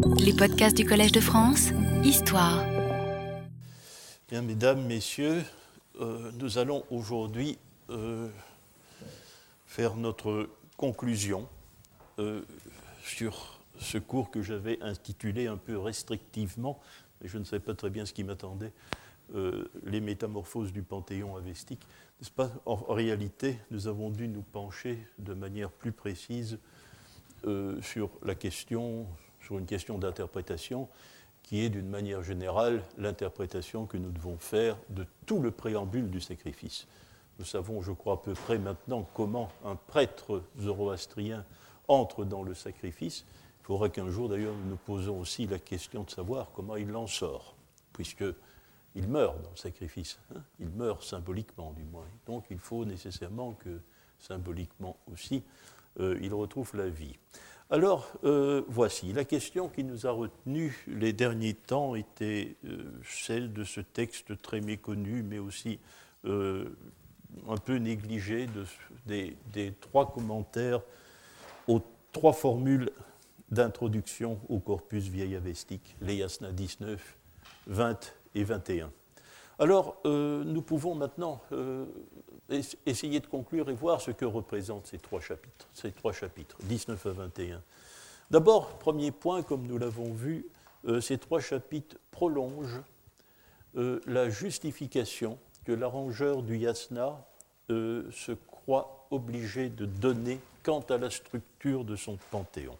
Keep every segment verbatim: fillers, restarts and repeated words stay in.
Les podcasts du Collège de France, Histoire. Bien, mesdames, messieurs, euh, nous allons aujourd'hui euh, faire notre conclusion euh, sur ce cours que j'avais intitulé un peu restrictivement, mais je ne savais pas très bien ce qui m'attendait, euh, les métamorphoses du panthéon avestique. N'est-ce pas ? En, en réalité, nous avons dû nous pencher de manière plus précise euh, sur la question, sur une question d'interprétation, qui est d'une manière générale l'interprétation que nous devons faire de tout le préambule du sacrifice. Nous savons, je crois, à peu près maintenant comment un prêtre zoroastrien entre dans le sacrifice. Il faudra qu'un jour, d'ailleurs, nous nous posons aussi la question de savoir comment il en sort, puisqu'il meurt dans le sacrifice. Hein, il meurt symboliquement, du moins. Donc, il faut nécessairement que, symboliquement aussi, euh, il retrouve la vie. Alors, euh, voici, la question qui nous a retenus les derniers temps était euh, celle de ce texte très méconnu, mais aussi euh, un peu négligé, de, des, des trois commentaires aux trois formules d'introduction au corpus vieil avestique, les yasnas dix-neuf, vingt et vingt et un. Alors, euh, nous pouvons maintenant euh, essayer de conclure et voir ce que représentent ces trois chapitres, ces trois chapitres, dix-neuf à vingt et un. D'abord, premier point, comme nous l'avons vu, euh, ces trois chapitres prolongent euh, la justification que l'arrangeur du yasna euh, se croit obligé de donner quant à la structure de son panthéon.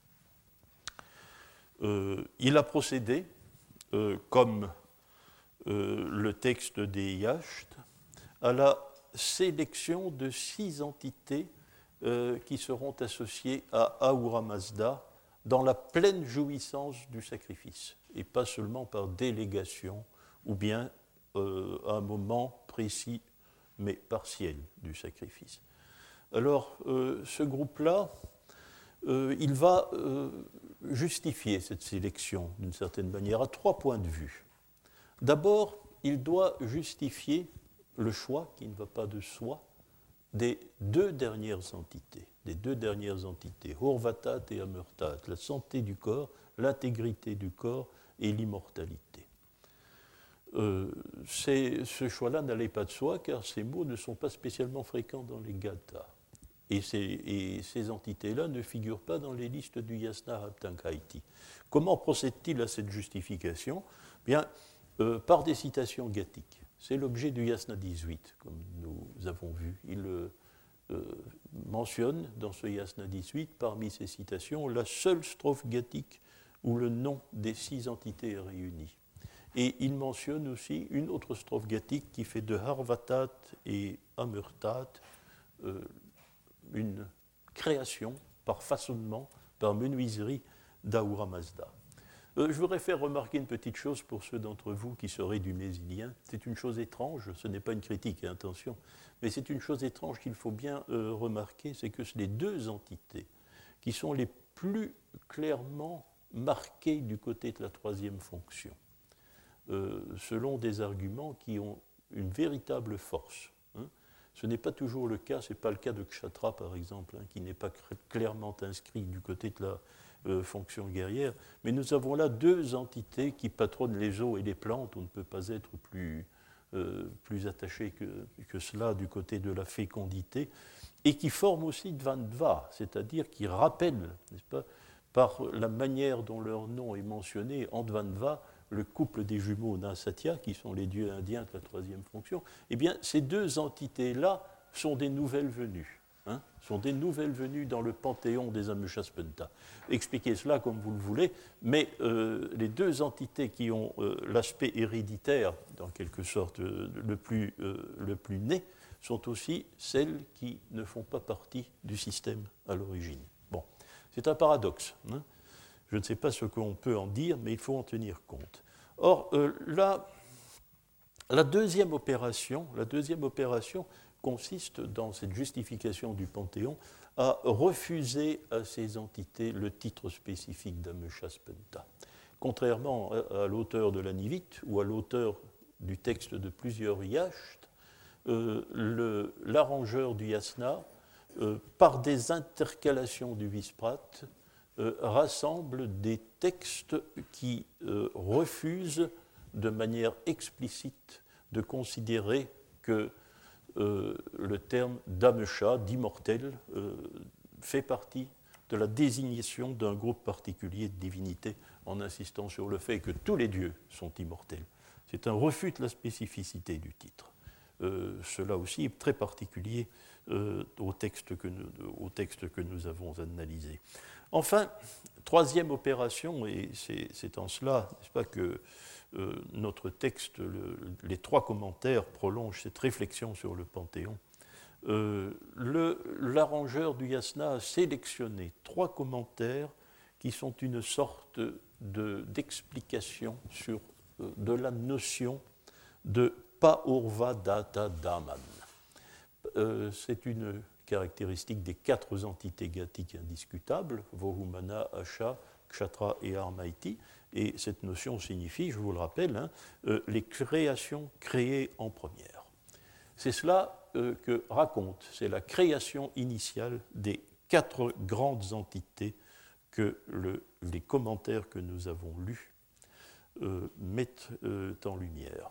Euh, il a procédé, euh, comme euh, le texte des Yachts, à la sélection de six entités euh, qui seront associées à Ahura Mazda dans la pleine jouissance du sacrifice, et pas seulement par délégation ou bien euh, à un moment précis mais partiel du sacrifice. Alors, euh, ce groupe-là, euh, il va euh, justifier cette sélection d'une certaine manière à trois points de vue. D'abord, il doit justifier le choix, qui ne va pas de soi, des deux dernières entités, des deux dernières entités, Horvatat et Amurtat, la santé du corps, l'intégrité du corps et l'immortalité. Euh, ce choix-là n'allait pas de soi, car ces mots ne sont pas spécialement fréquents dans les Gathas. Et ces, et ces entités-là ne figurent pas dans les listes du Yasna Haptankaiti. Comment procède-t-il à cette justification ? Bien, euh, par des citations gathiques. C'est l'objet du Yasna dix-huit, comme nous avons vu. Il euh, euh, mentionne dans ce Yasna dix-huit, parmi ces citations, la seule strophe gathique où le nom des six entités est réuni. Et il mentionne aussi une autre strophe gathique qui fait de Harvatat et Amurtat euh, une création par façonnement, par menuiserie d'Ahura Mazda. Euh, je voudrais faire remarquer une petite chose pour ceux d'entre vous qui seraient du Mésilien. C'est une chose étrange, ce n'est pas une critique, attention, mais c'est une chose étrange qu'il faut bien euh, remarquer, c'est que les deux entités qui sont les plus clairement marquées du côté de la troisième fonction, euh, selon des arguments qui ont une véritable force. Hein. Ce n'est pas toujours le cas, ce n'est pas le cas de Kshatra par exemple, hein, qui n'est pas clairement inscrit du côté de la Euh, fonction guerrière, mais nous avons là deux entités qui patronnent les eaux et les plantes. On ne peut pas être plus, euh, plus attaché que, que cela du côté de la fécondité, et qui forment aussi Dvandva, c'est-à-dire qui rappellent, n'est-ce pas, par la manière dont leur nom est mentionné en Dvandva, le couple des jumeaux Nansatya, qui sont les dieux indiens de la troisième fonction. Eh bien, ces deux entités-là sont des nouvelles venues. Hein, sont des nouvelles venues dans le panthéon des Amushaspentas. Expliquez cela comme vous le voulez, mais euh, les deux entités qui ont euh, l'aspect héréditaire, dans quelque sorte, euh, le, plus, euh, le plus né, sont aussi celles qui ne font pas partie du système à l'origine. Bon, c'est un paradoxe. Hein. Je ne sais pas ce qu'on peut en dire, mais il faut en tenir compte. Or, euh, la, la deuxième opération, la deuxième opération consiste dans cette justification du Panthéon à refuser à ces entités le titre spécifique d'Amushaspentas. Contrairement à, à l'auteur de la Nivite ou à l'auteur du texte de plusieurs Yachts, euh, le, l'arrangeur du Yasna, euh, par des intercalations du Visprat, euh, rassemble des texte qui euh, refuse de manière explicite de considérer que euh, le terme d'Amesha, d'immortel, euh, fait partie de la désignation d'un groupe particulier de divinités, en insistant sur le fait que tous les dieux sont immortels. C'est un refus de la spécificité du titre. Euh, cela aussi est très particulier euh, au, texte que nous, au texte que nous avons analysé. Enfin, troisième opération, et c'est, c'est en cela, n'est-ce pas, que euh, notre texte, le, les trois commentaires prolongent cette réflexion sur le Panthéon. Euh, le, l'arrangeur du Yasna a sélectionné trois commentaires qui sont une sorte de, d'explication sur, euh, de la notion de Paurva Data Daman. Euh, c'est une caractéristique des quatre entités gatiques indiscutables, Vohumana, Asha, Kshatra et Armaiti. Et cette notion signifie, je vous le rappelle, hein, euh, les créations créées en première. C'est cela euh, que raconte, c'est la création initiale des quatre grandes entités que le, les commentaires que nous avons lus euh, mettent euh, en lumière.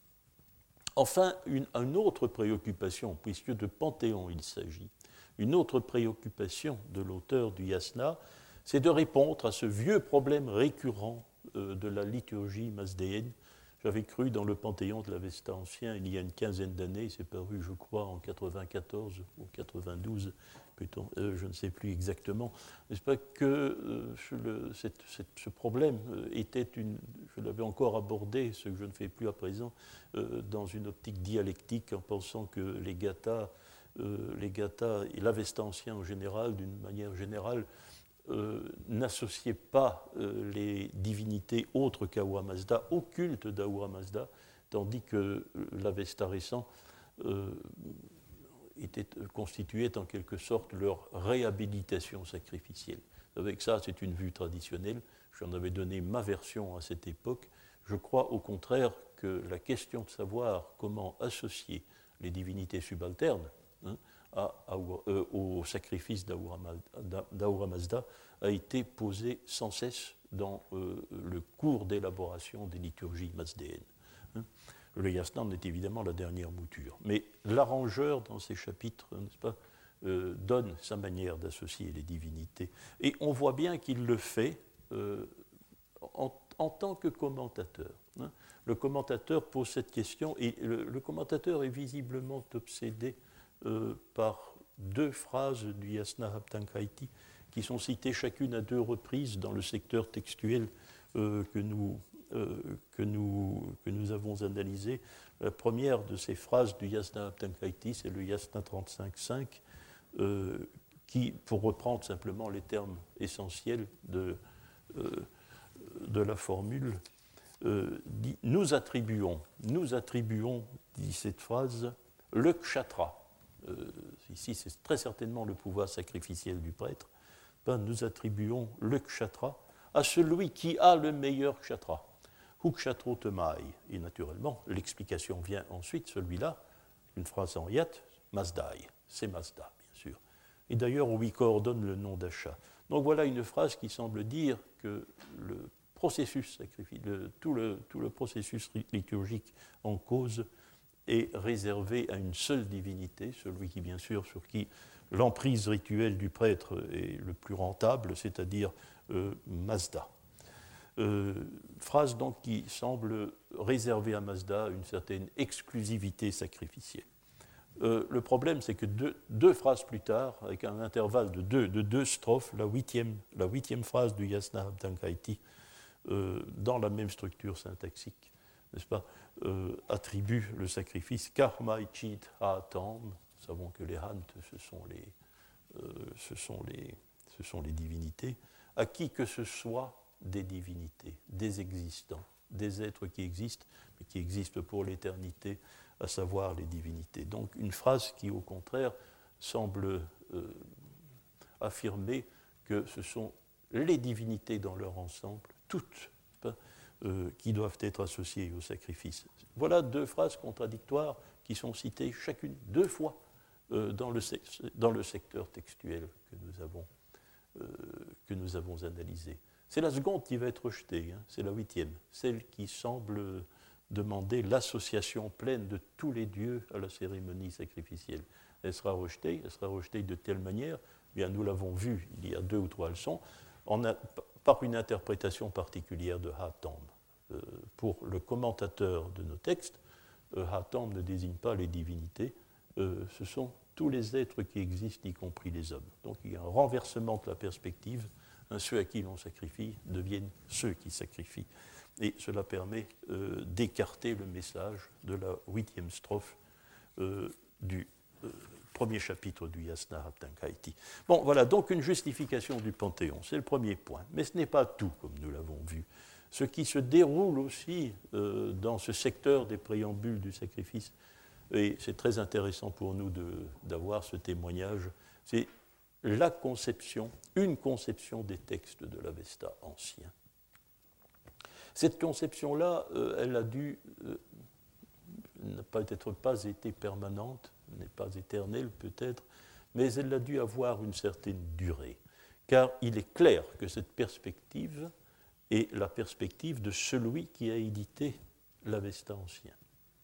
Enfin, une, une autre préoccupation, puisque de Panthéon il s'agit, une autre préoccupation de l'auteur du Yasna, c'est de répondre à ce vieux problème récurrent euh, de la liturgie mazdéenne. J'avais cru dans le Panthéon de l'Avesta ancien il y a une quinzaine d'années, c'est paru, je crois, en quatre-vingt-quatorze ou quatre-vingt-douze, plutôt, euh, je ne sais plus exactement, n'est-ce pas, que euh, le, cette, cette, ce problème était une, je l'avais encore abordé, ce que je ne fais plus à présent, euh, dans une optique dialectique, en pensant que les gathas, euh, les gathas et l'Avesta ancien en général, d'une manière générale, Euh, n'associait pas euh, les divinités autres qu'Ahura Mazda au culte d'Ahura Mazda, tandis que euh, l'Avesta récent euh, était, constituait en quelque sorte leur réhabilitation sacrificielle. Avec ça, c'est une vue traditionnelle. J'en avais donné ma version à cette époque. Je crois au contraire que la question de savoir comment associer les divinités subalternes, hein, À, à, euh, au sacrifice d'Ahura Mazda a été posé sans cesse dans euh, le cours d'élaboration des liturgies mazdéennes. Hein. Le Yasna en est évidemment la dernière mouture. Mais l'arrangeur, dans ses chapitres, n'est-ce pas, euh, donne sa manière d'associer les divinités. Et on voit bien qu'il le fait euh, en, en tant que commentateur. Hein. Le commentateur pose cette question, et le, le commentateur est visiblement obsédé Euh, par deux phrases du Yasna Haptankaiti qui sont citées chacune à deux reprises dans le secteur textuel euh, que, nous, euh, que, nous, que nous avons analysé. La première de ces phrases du Yasna Haptankaiti, c'est le Yasna trente-cinq cinq, euh, qui, pour reprendre simplement les termes essentiels de, euh, de la formule, euh, dit « Nous attribuons, nous attribuons, dit cette phrase, le kshatra ». Euh, ici, c'est très certainement le pouvoir sacrificiel du prêtre. Ben, nous attribuons le kshatra à celui qui a le meilleur kshatra. Hu kshatro temai. Et naturellement, l'explication vient ensuite, celui-là, une phrase en yat, Mazdai. C'est Mazda, bien sûr. Et d'ailleurs, on lui coordonne le nom d'Asha. Donc voilà une phrase qui semble dire que le processus sacrificiel, le, tout, le, tout le processus liturgique en cause est réservé à une seule divinité, celui qui, bien sûr, sur qui l'emprise rituelle du prêtre est le plus rentable, c'est-à-dire euh, Mazda. Euh, phrase donc qui semble réserver à Mazda une certaine exclusivité sacrificielle. Euh, le problème, c'est que deux, deux phrases plus tard, avec un intervalle de deux, de deux strophes, la huitième, la huitième phrase du Yasna Haptankaiti, euh, dans la même structure syntaxique, n'est-ce pas, euh, attribue le sacrifice Karma Ichit Haatam. Nous savons que les Hant, ce sont les, euh, ce sont les, ce sont les divinités, à qui que ce soit des divinités, des existants, des êtres qui existent, mais qui existent pour l'éternité, à savoir les divinités. Donc une phrase qui, au contraire, semble euh, affirmer que ce sont les divinités dans leur ensemble, toutes, Euh, qui doivent être associées au sacrifice. Voilà deux phrases contradictoires qui sont citées chacune deux fois euh, dans, le dans le secteur textuel que nous avons, euh, que nous avons analysé. C'est la seconde qui va être rejetée, hein, c'est la huitième, celle qui semble demander l'association pleine de tous les dieux à la cérémonie sacrificielle. Elle sera rejetée, elle sera rejetée de telle manière, eh bien nous l'avons vu il y a deux ou trois leçons, en a, par une interprétation particulière de Hatham. Euh, pour le commentateur de nos textes, euh, Hatham ne désigne pas les divinités, euh, ce sont tous les êtres qui existent, y compris les hommes. Donc il y a un renversement de la perspective, hein, ceux à qui l'on sacrifie deviennent ceux qui sacrifient. Et cela permet euh, d'écarter le message de la huitième strophe euh, du euh, premier chapitre du Yasna Haptankaiti. Bon, voilà, donc une justification du Panthéon, c'est le premier point. Mais ce n'est pas tout, comme nous l'avons vu. Ce qui se déroule aussi euh, dans ce secteur des préambules du sacrifice, et c'est très intéressant pour nous de, d'avoir ce témoignage, c'est la conception, une conception des textes de l'Avesta ancien. Cette conception-là, euh, elle a dû, euh, n'a peut-être pas été permanente, n'est pas éternelle peut-être, mais elle a dû avoir une certaine durée. Car il est clair que cette perspective est la perspective de celui qui a édité l'Avesta ancien.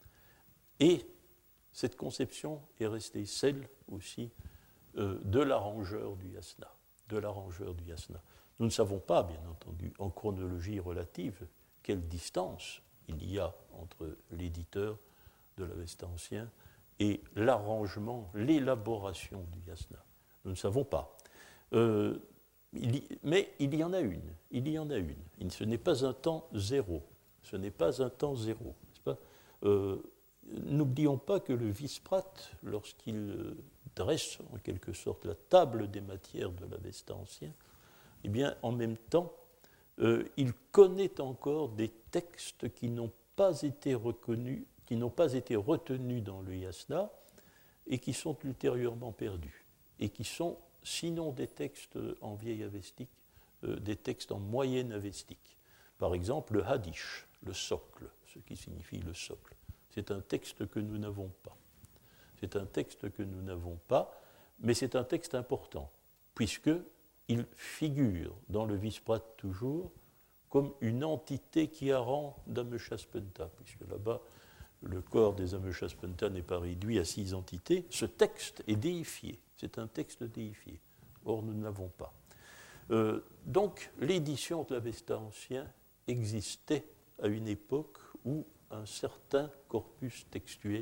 Et cette conception est restée celle aussi euh, de l'arrangeur du Yasna, de l'arrangeur du Yasna. Nous ne savons pas, bien entendu, en chronologie relative, quelle distance il y a entre l'éditeur de l'Avesta ancien et l'arrangement, l'élaboration du Yasna. Nous ne savons pas. Euh, il y, mais il y en a une, il y en a une. Ce n'est pas un temps zéro, ce n'est pas un temps zéro, n'est-ce pas ? euh, N'oublions pas que le Visprat, lorsqu'il dresse en quelque sorte la table des matières de l'Avesta ancien, eh bien, en même temps, euh, il connaît encore des textes qui n'ont pas été reconnus, qui n'ont pas été retenus dans le Yasna et qui sont ultérieurement perdus, et qui sont, sinon des textes en vieil avestique, euh, des textes en moyenne avestique. Par exemple, le Hadish, le socle, ce qui signifie le socle. C'est un texte que nous n'avons pas. C'est un texte que nous n'avons pas, mais c'est un texte important, puisqu'il figure dans le Visprat toujours comme une entité qui a rang d'Ameshaspenta, puisque là-bas, le corps des Ameshaspenta n'est pas réduit à six entités. Ce texte est déifié, c'est un texte déifié. Or, nous ne l'avons pas. Euh, donc, l'édition de l'Avesta ancien existait à une époque où un certain corpus textuel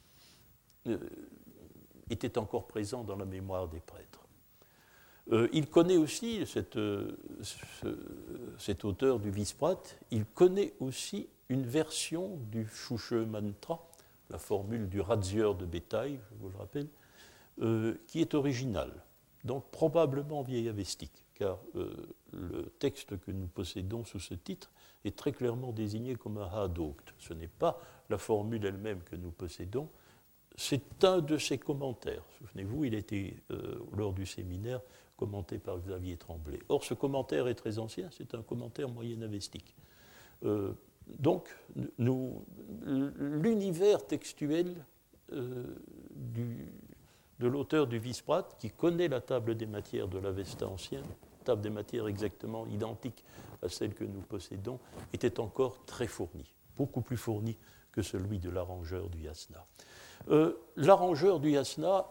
euh, était encore présent dans la mémoire des prêtres. Euh, il connaît aussi, cette, euh, ce, cet auteur du Visprat, il connaît aussi une version du Shushe Mantra, la formule du Radzieur de bétail, je vous le rappelle, euh, qui est originale, donc probablement vieil avestique, car euh, le texte que nous possédons sous ce titre est très clairement désigné comme un Hadokt. Ce n'est pas la formule elle-même que nous possédons, c'est un de ses commentaires. Souvenez-vous, il était, euh, lors du séminaire, commenté par Xavier Tremblay. Or, ce commentaire est très ancien, c'est un commentaire moyen-avestique. Euh, donc, nous, l'univers textuel euh, du, de l'auteur du Visprat, qui connaît la table des matières de l'Avesta ancien, table des matières exactement identique à celle que nous possédons, était encore très fourni, beaucoup plus fourni que celui de l'arrangeur du Yasna. Euh, l'arrangeur du Yasna,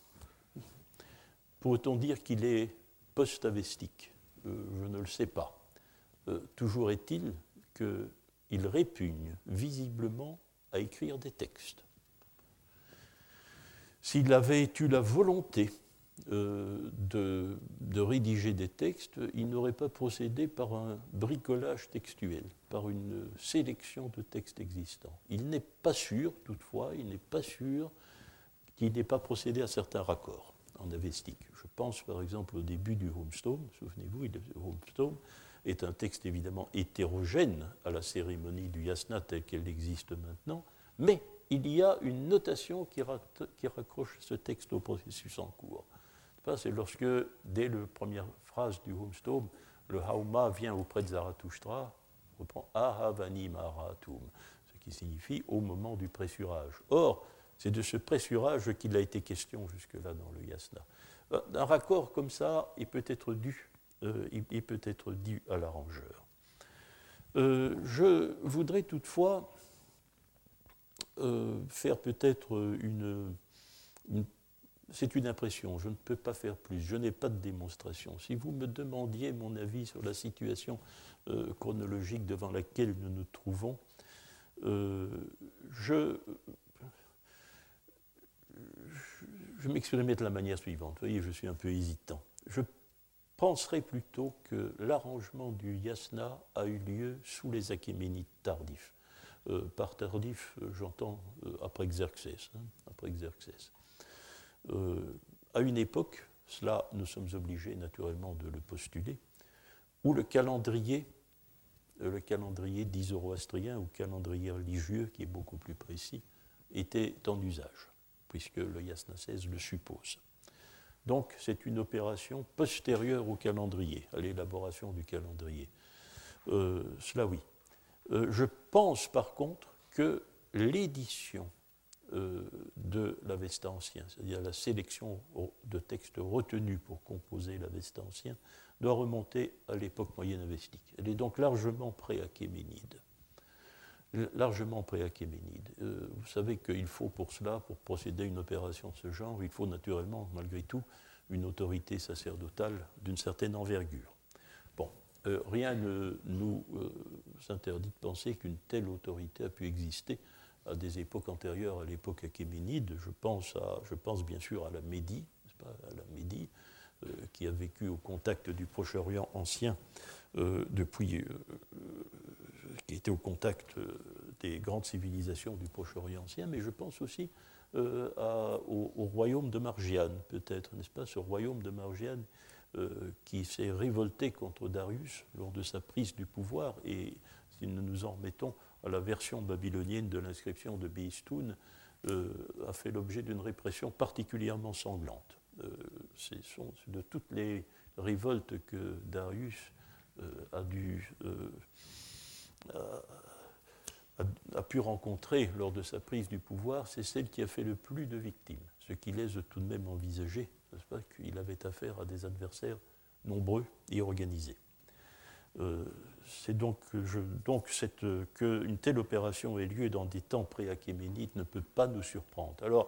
pourrait-on dire qu'il est post-avestique ? euh, Je ne le sais pas. Euh, toujours est-il qu'il répugne visiblement à écrire des textes. S'il avait eu la volonté euh, de, de rédiger des textes, il n'aurait pas procédé par un bricolage textuel, par une sélection de textes existants. Il n'est pas sûr, toutefois, il n'est pas sûr qu'il n'ait pas procédé à certains raccords en avestique. Je pense par exemple au début du Homestome, souvenez-vous, le Homestome est un texte évidemment hétérogène à la cérémonie du Yasna telle qu'elle existe maintenant, mais il y a une notation qui, rat- qui raccroche ce texte au processus en cours. C'est lorsque, dès la première phrase du Homestome, le Hauma vient auprès de Zarathustra, reprend Ahavani Maratum, ce qui signifie au moment du pressurage. Or, c'est de ce pressurage qu'il a été question jusque-là dans le Yasna. Un raccord comme ça est peut-être dû euh, il, il peut être dû à l'arrangeur. Euh, je voudrais toutefois euh, faire peut-être une, une c'est une impression, je ne peux pas faire plus, je n'ai pas de démonstration. Si vous me demandiez mon avis sur la situation euh, chronologique devant laquelle nous nous trouvons, euh, je, je, je m'exprimerai de la manière suivante. Vous voyez, je suis un peu hésitant. Je penserais plutôt que l'arrangement du yasna a eu lieu sous les Achéménides tardifs. Euh, par tardif, j'entends euh, après Xerxès. Hein, après Xerxès. Euh, à une époque, cela nous sommes obligés naturellement de le postuler, où le calendrier, le calendrier dit zoroastrien ou calendrier religieux, qui est beaucoup plus précis, était en usage, puisque le yasna seize le suppose. Donc c'est une opération postérieure au calendrier, à l'élaboration du calendrier. Euh, cela oui. Euh, je pense par contre que l'édition Euh, de l'Avesta ancien, c'est-à-dire la sélection de textes retenus pour composer l'Avesta ancien, doit remonter à l'époque moyenne avestique. Elle est donc largement pré-achéménide. Largement pré-achéménide. Euh, vous savez qu'il faut pour cela, pour procéder à une opération de ce genre, il faut naturellement, malgré tout, une autorité sacerdotale d'une certaine envergure. Bon, euh, rien ne nous euh, interdit de penser qu'une telle autorité a pu exister à des époques antérieures à l'époque achéménide. Je pense, à, je pense bien sûr à la Médie, n'est-ce pas, à la Médie euh, qui a vécu au contact du Proche-Orient ancien, euh, depuis, euh, qui était au contact euh, des grandes civilisations du Proche-Orient ancien, mais je pense aussi euh, à, au, au royaume de Margiane, peut-être, n'est-ce pas, ce royaume de Margiane euh, qui s'est révolté contre Darius lors de sa prise du pouvoir, et si nous nous en remettons à la version babylonienne de l'inscription de Behistun, euh, a fait l'objet d'une répression particulièrement sanglante. Euh, c'est, sont, c'est de toutes les révoltes que Darius euh, a, dû, euh, a, a pu rencontrer lors de sa prise du pouvoir, c'est celle qui a fait le plus de victimes, ce qui laisse tout de même envisager, n'est-ce pas, qu'il avait affaire à des adversaires nombreux et organisés. Euh, c'est donc, je, donc cette, qu'une telle opération ait lieu dans des temps pré-achéménides ne peut pas nous surprendre. Alors,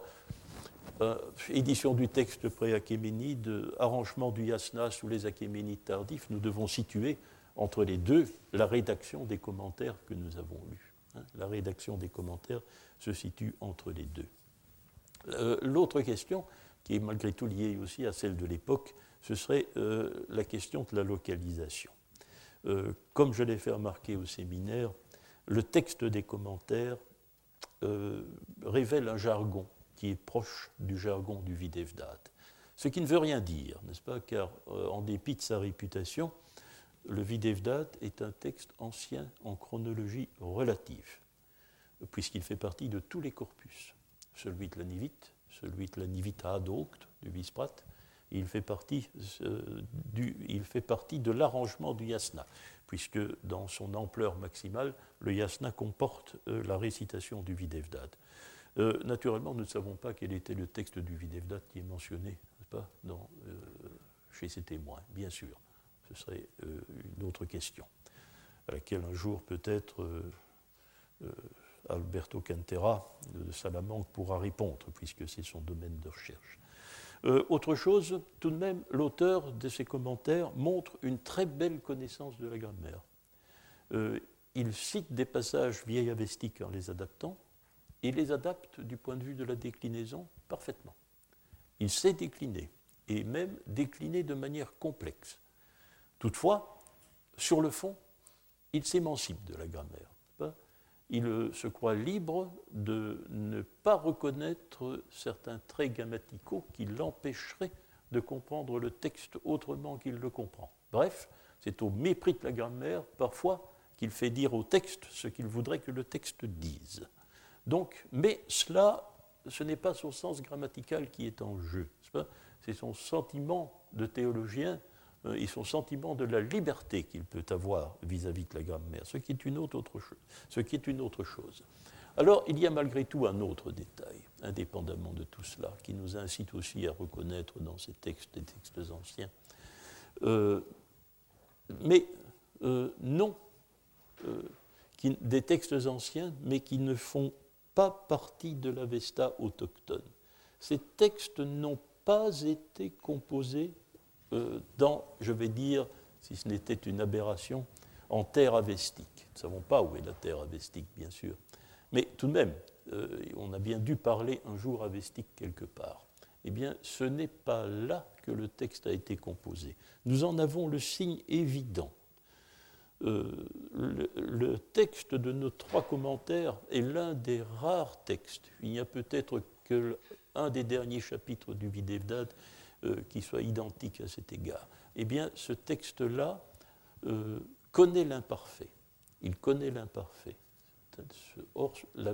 euh, édition du texte pré-achéménide, arrangement du yasna sous les achéménides tardifs, nous devons situer entre les deux la rédaction des commentaires que nous avons lus. Hein, la rédaction des commentaires se situe entre les deux. Euh, l'autre question, qui est malgré tout liée aussi à celle de l'époque, ce serait euh, la question de la localisation. Euh, comme je l'ai fait remarquer au séminaire, le texte des commentaires euh, révèle un jargon qui est proche du jargon du Videvdat. Ce qui ne veut rien dire, n'est-ce pas, car euh, en dépit de sa réputation, le Videvdat est un texte ancien en chronologie relative, puisqu'il fait partie de tous les corpus, celui de la Nivite, celui de la Nivita Adauct, du Visprat. Il fait, partie, euh, du, il fait partie de l'arrangement du yasna, puisque dans son ampleur maximale, le yasna comporte euh, la récitation du Videvdat. Euh, naturellement, nous ne savons pas quel était le texte du Videvdat qui est mentionné, n'est-ce pas, dans, euh, chez ses témoins, bien sûr. Ce serait euh, une autre question, à laquelle un jour peut-être euh, euh, Alberto Cantera de Salamanque pourra répondre, puisque c'est son domaine de recherche. Euh, autre chose, tout de même, l'auteur de ces commentaires montre une très belle connaissance de la grammaire. Euh, il cite des passages vieil avestiques en les adaptant, et les adapte du point de vue de la déclinaison parfaitement. Il sait décliner, et même décliner de manière complexe. Toutefois, sur le fond, il s'émancipe de la grammaire. Il se croit libre de ne pas reconnaître certains traits grammaticaux qui l'empêcheraient de comprendre le texte autrement qu'il le comprend. Bref, c'est au mépris de la grammaire, parfois, qu'il fait dire au texte ce qu'il voudrait que le texte dise. Donc, mais cela, ce n'est pas son sens grammatical qui est en jeu, c'est pas, c'est son sentiment de théologien et son sentiment de la liberté qu'il peut avoir vis-à-vis de la grammaire, ce qui est une autre, autre chose, ce qui est une autre chose. Alors, il y a malgré tout un autre détail, indépendamment de tout cela, qui nous incite aussi à reconnaître dans ces textes, des textes anciens, euh, mais euh, non, euh, qui, des textes anciens, mais qui ne font pas partie de l'Avesta autochtone. Ces textes n'ont pas été composés euh, dans, je vais dire, si ce n'était une aberration, en terre avestique. Nous ne savons pas où est la terre avestique, bien sûr. Mais tout de même, euh, on a bien dû parler un jour avestique quelque part. Eh bien, ce n'est pas là que le texte a été composé. Nous en avons le signe évident. Euh, le, le texte de nos trois commentaires est l'un des rares textes. Il n'y a peut-être qu'un des derniers chapitres du Videvdat euh, qui soit identique à cet égard. Eh bien, ce texte-là euh, connaît l'imparfait. Il connaît l'imparfait. Or,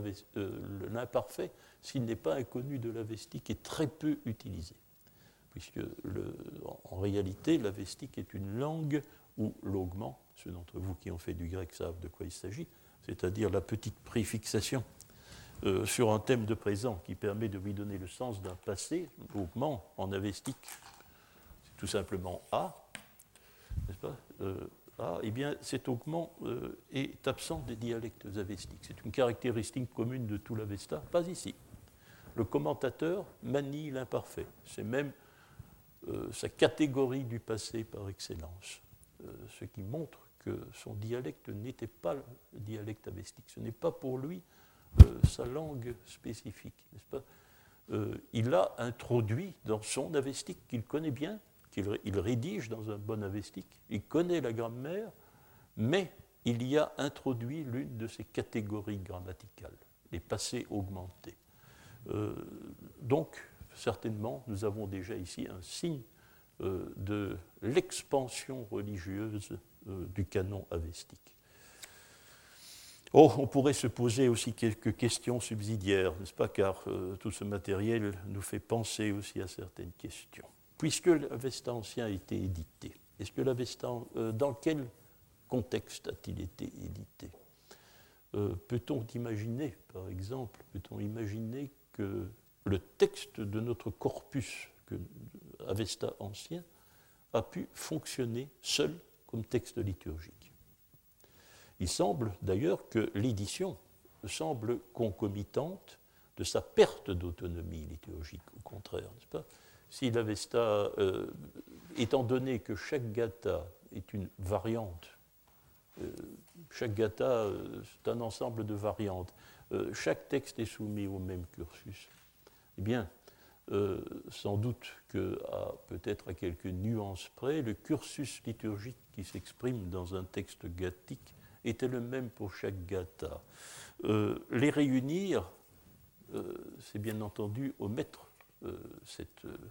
l'imparfait, s'il n'est pas inconnu de l'avestique, est très peu utilisé. Puisque, le, en réalité, l'avestique est une langue où l'augment, ceux d'entre vous qui ont fait du grec savent de quoi il s'agit, c'est-à-dire la petite préfixation euh, sur un thème de présent qui permet de lui donner le sens d'un passé, l'augment en avestique, c'est tout simplement A, n'est-ce pas euh, Ah, eh bien, cet augment euh, est absent des dialectes avestiques. C'est une caractéristique commune de tout l'Avesta, pas ici. Le commentateur manie l'imparfait. C'est même euh, sa catégorie du passé par excellence. Euh, ce qui montre que son dialecte n'était pas le dialecte avestique. Ce n'est pas pour lui euh, sa langue spécifique, n'est-ce pas euh, Il a introduit dans son avestique qu'il connaît bien, qu'il rédige dans un bon avestique, il connaît la grammaire, mais il y a introduit l'une de ces catégories grammaticales, les passés augmentés. Euh, donc, certainement, nous avons déjà ici un signe euh, de l'expansion religieuse euh, du canon avestique. Oh, on pourrait se poser aussi quelques questions subsidiaires, n'est-ce pas, car euh, tout ce matériel nous fait penser aussi à certaines questions. Puisque l'Avesta ancien a été édité, est-ce que l'Avesta, euh, dans quel contexte a-t-il été édité euh, Peut-on imaginer, par exemple, peut-on imaginer que le texte de notre corpus que, Avesta ancien a pu fonctionner seul comme texte liturgique? Il semble d'ailleurs que l'édition semble concomitante de sa perte d'autonomie liturgique, au contraire, n'est-ce pas? Si l'Avesta, euh, étant donné que chaque gatha est une variante, euh, chaque gatha, euh, c'est un ensemble de variantes, euh, chaque texte est soumis au même cursus, eh bien, euh, sans doute que, à, peut-être à quelques nuances près, le cursus liturgique qui s'exprime dans un texte gathique était le même pour chaque gatha. Euh, les réunir, euh, c'est bien entendu omettre euh, cette... Euh,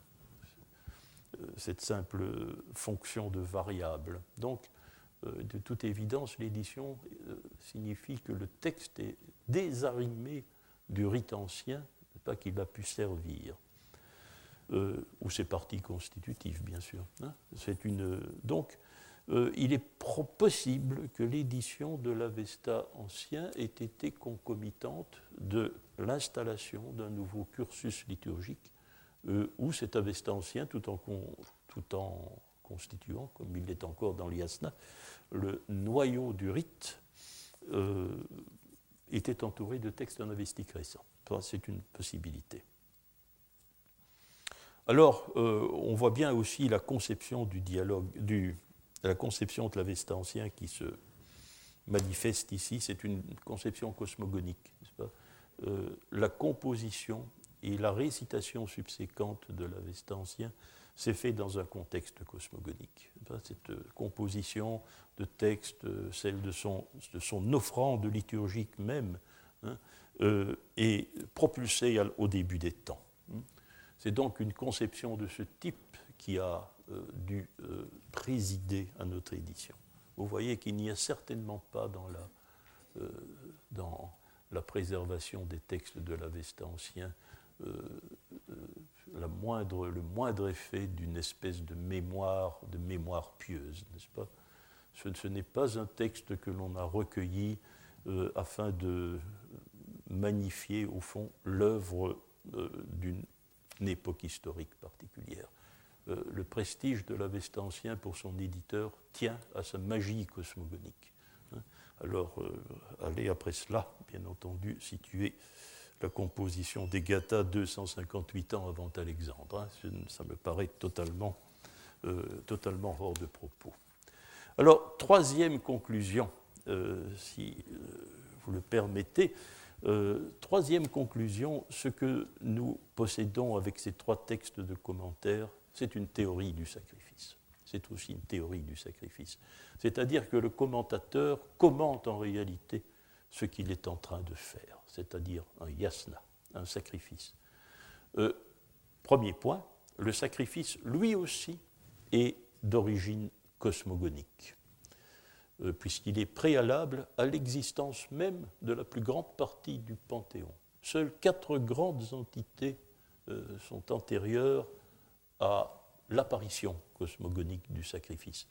cette simple fonction de variable. Donc, euh, de toute évidence, l'édition euh, signifie que le texte est désarrimé du rite ancien, pas qu'il a pu servir, euh, ou ses parties constitutives, bien sûr. Hein. C'est une, donc, euh, il est possible que l'édition de l'Avesta ancien ait été concomitante de l'installation d'un nouveau cursus liturgique, Euh, où cet Avesta ancien, tout en, tout en constituant, comme il l'est encore dans l'Yasna, le noyau du rite, euh, était entouré de textes en avestique récent. C'est une possibilité. Alors, euh, on voit bien aussi la conception du dialogue, du, la conception de l'Avesta ancien qui se manifeste ici. C'est une conception cosmogonique, n'est-ce pas ? Euh, la composition et la récitation subséquente de l'Avesta ancien s'est faite dans un contexte cosmogonique. Cette composition de textes, celle de son, de son offrande liturgique même, hein, euh, est propulsée au début des temps. C'est donc une conception de ce type qui a euh, dû euh, présider à notre édition. Vous voyez qu'il n'y a certainement pas dans la, euh, dans la préservation des textes de l'Avesta ancien Euh, euh, la moindre, le moindre effet d'une espèce de mémoire, de mémoire pieuse, n'est-ce pas ? Ce, ce n'est pas un texte que l'on a recueilli euh, afin de magnifier, au fond, l'œuvre euh, d'une époque historique particulière. euh, le prestige de l'Avestancien pour son éditeur tient à sa magie cosmogonique. Hein. Alors, euh, allez après cela, bien entendu, situer la composition des Gathas deux cent cinquante-huit ans avant Alexandre. Hein. Ça me paraît totalement, euh, totalement hors de propos. Alors, troisième conclusion, euh, si euh, vous le permettez, euh, troisième conclusion, ce que nous possédons avec ces trois textes de commentaires, c'est une théorie du sacrifice. C'est aussi une théorie du sacrifice. C'est-à-dire que le commentateur commente en réalité ce qu'il est en train de faire, c'est-à-dire un yasna, un sacrifice. Euh, premier point, le sacrifice, lui aussi, est d'origine cosmogonique, euh, puisqu'il est préalable à l'existence même de la plus grande partie du Panthéon. Seules quatre grandes entités euh, sont antérieures à l'apparition cosmogonique du sacrifice.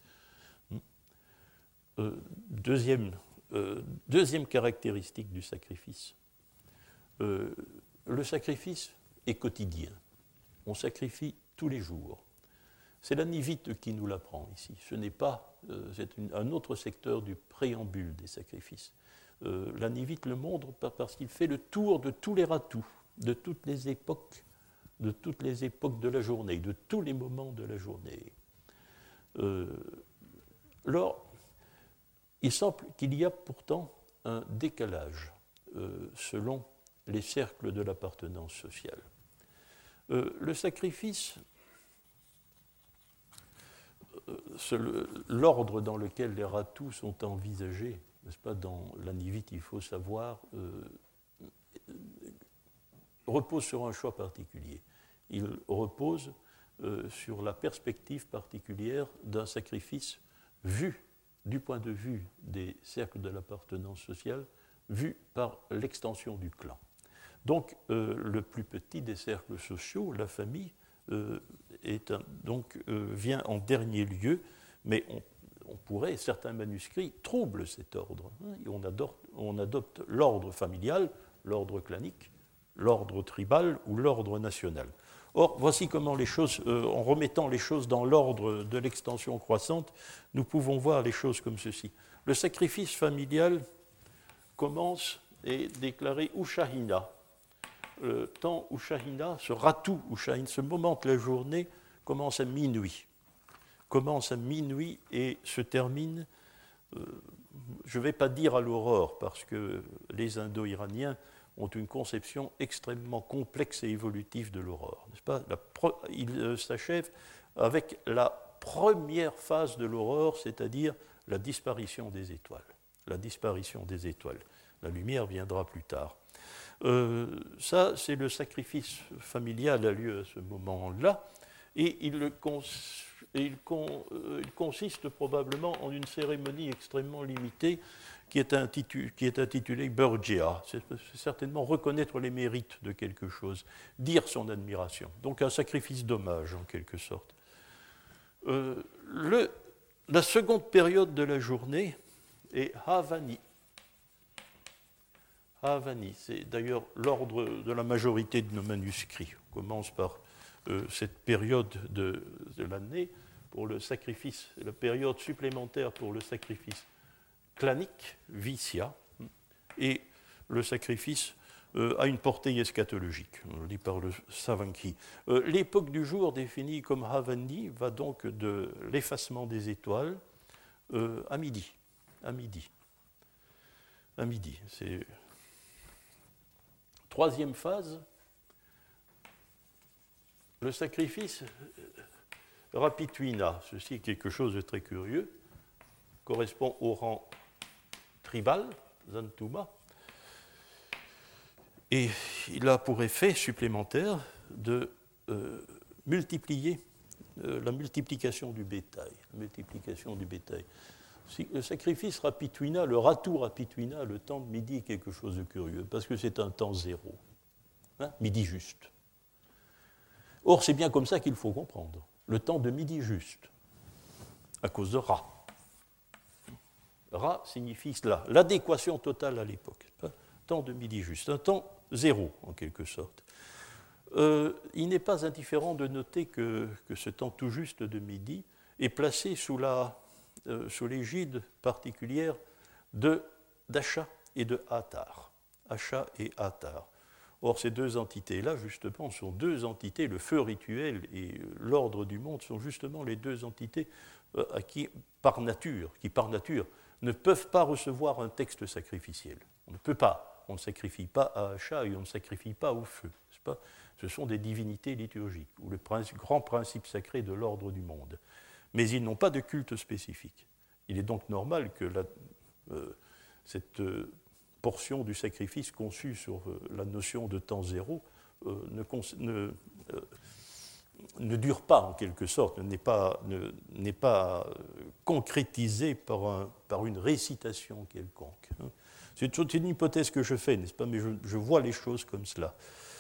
Euh, deuxième, euh, deuxième caractéristique du sacrifice, euh, le sacrifice est quotidien. On sacrifie tous les jours. C'est la Nivite qui nous l'apprend ici. Ce n'est pas, euh, c'est une, un autre secteur du préambule des sacrifices. Euh, la Nivite le montre parce qu'il fait le tour de tous les ratous, de toutes les époques, de toutes les époques de la journée, de tous les moments de la journée. Euh, alors, il semble qu'il y a pourtant un décalage euh, selon les cercles de l'appartenance sociale. Euh, le sacrifice, euh, l'ordre dans lequel les ratous sont envisagés, n'est-ce pas, dans la Nivite, il faut savoir, euh, repose sur un choix particulier. Il repose euh, sur la perspective particulière d'un sacrifice vu du point de vue des cercles de l'appartenance sociale, vu par l'extension du clan. Donc, euh, le plus petit des cercles sociaux, la famille, euh, est un, donc, euh, vient en dernier lieu, mais on, on pourrait, certains manuscrits troublent cet ordre. Hein, et on, adopte, on adopte l'ordre familial, l'ordre clanique, l'ordre tribal ou l'ordre national. Or, voici comment les choses, euh, en remettant les choses dans l'ordre de l'extension croissante, nous pouvons voir les choses comme ceci. Le sacrifice familial commence et est déclaré Ushahina. Le temps Ushahina, ce ratou Ushahina, ce moment de la journée, commence à minuit. Commence à minuit et se termine, euh, je ne vais pas dire à l'aurore, parce que les Indo-Iraniens ont une conception extrêmement complexe et évolutive de l'aurore, n'est-ce pas ? La pro- Il euh, s'achève avec la première phase de l'aurore, c'est-à-dire la disparition des étoiles. La disparition des étoiles. La lumière viendra plus tard. Euh, ça, c'est le sacrifice familial a lieu à ce moment-là, et il, cons- et il, con- euh, il consiste probablement en une cérémonie extrêmement limitée qui est, intitulé, qui est intitulé Burjia. C'est, c'est certainement reconnaître les mérites de quelque chose, dire son admiration. Donc un sacrifice d'hommage, en quelque sorte. Euh, le, la seconde période de la journée est Havani. Havani, c'est d'ailleurs l'ordre de la majorité de nos manuscrits. On commence par euh, cette période de, de l'année pour le sacrifice, la période supplémentaire pour le sacrifice clanique, Visya, et le sacrifice euh, a une portée eschatologique, on le dit par le Savanki. Euh, l'époque du jour définie comme Havani va donc de l'effacement des étoiles euh, à midi. À midi. À midi. C'est... Troisième phase, le sacrifice Rapituina. Ceci est quelque chose de très curieux, correspond au rang tribal, Zantuma, et il a pour effet supplémentaire de euh, multiplier euh, la multiplication du bétail. La multiplication du bétail. Si, le sacrifice Rapituina, le ratou Rapituina, le temps de midi est quelque chose de curieux, parce que c'est un temps zéro, hein, midi juste. Or, c'est bien comme ça qu'il faut comprendre, le temps de midi juste, à cause de Ra. Ra signifie cela, l'adéquation totale à l'époque. Temps de midi juste, un temps zéro en quelque sorte. Euh, il n'est pas indifférent de noter que, que ce temps tout juste de midi est placé sous, la, euh, sous l'égide particulière de, d'Acha et de Atar. Acha et Atar. Or, ces deux entités-là, justement, sont deux entités, le feu rituel et l'ordre du monde sont justement les deux entités euh, à qui, par nature, qui, par nature, ne peuvent pas recevoir un texte sacrificiel. On ne peut pas. On ne sacrifie pas à Acha et on ne sacrifie pas au feu. N'est-ce pas ? Ce sont des divinités liturgiques, ou le principe, grand principe sacré de l'ordre du monde. Mais ils n'ont pas de culte spécifique. Il est donc normal que la, euh, cette euh, portion du sacrifice conçue sur euh, la notion de temps zéro euh, ne, ne, euh, ne dure pas en quelque sorte, n'est pas, ne, n'est pas euh, concrétisée par, un, par une récitation quelconque. Hein. C'est une hypothèse que je fais, n'est-ce pas, mais je, je vois les choses comme cela.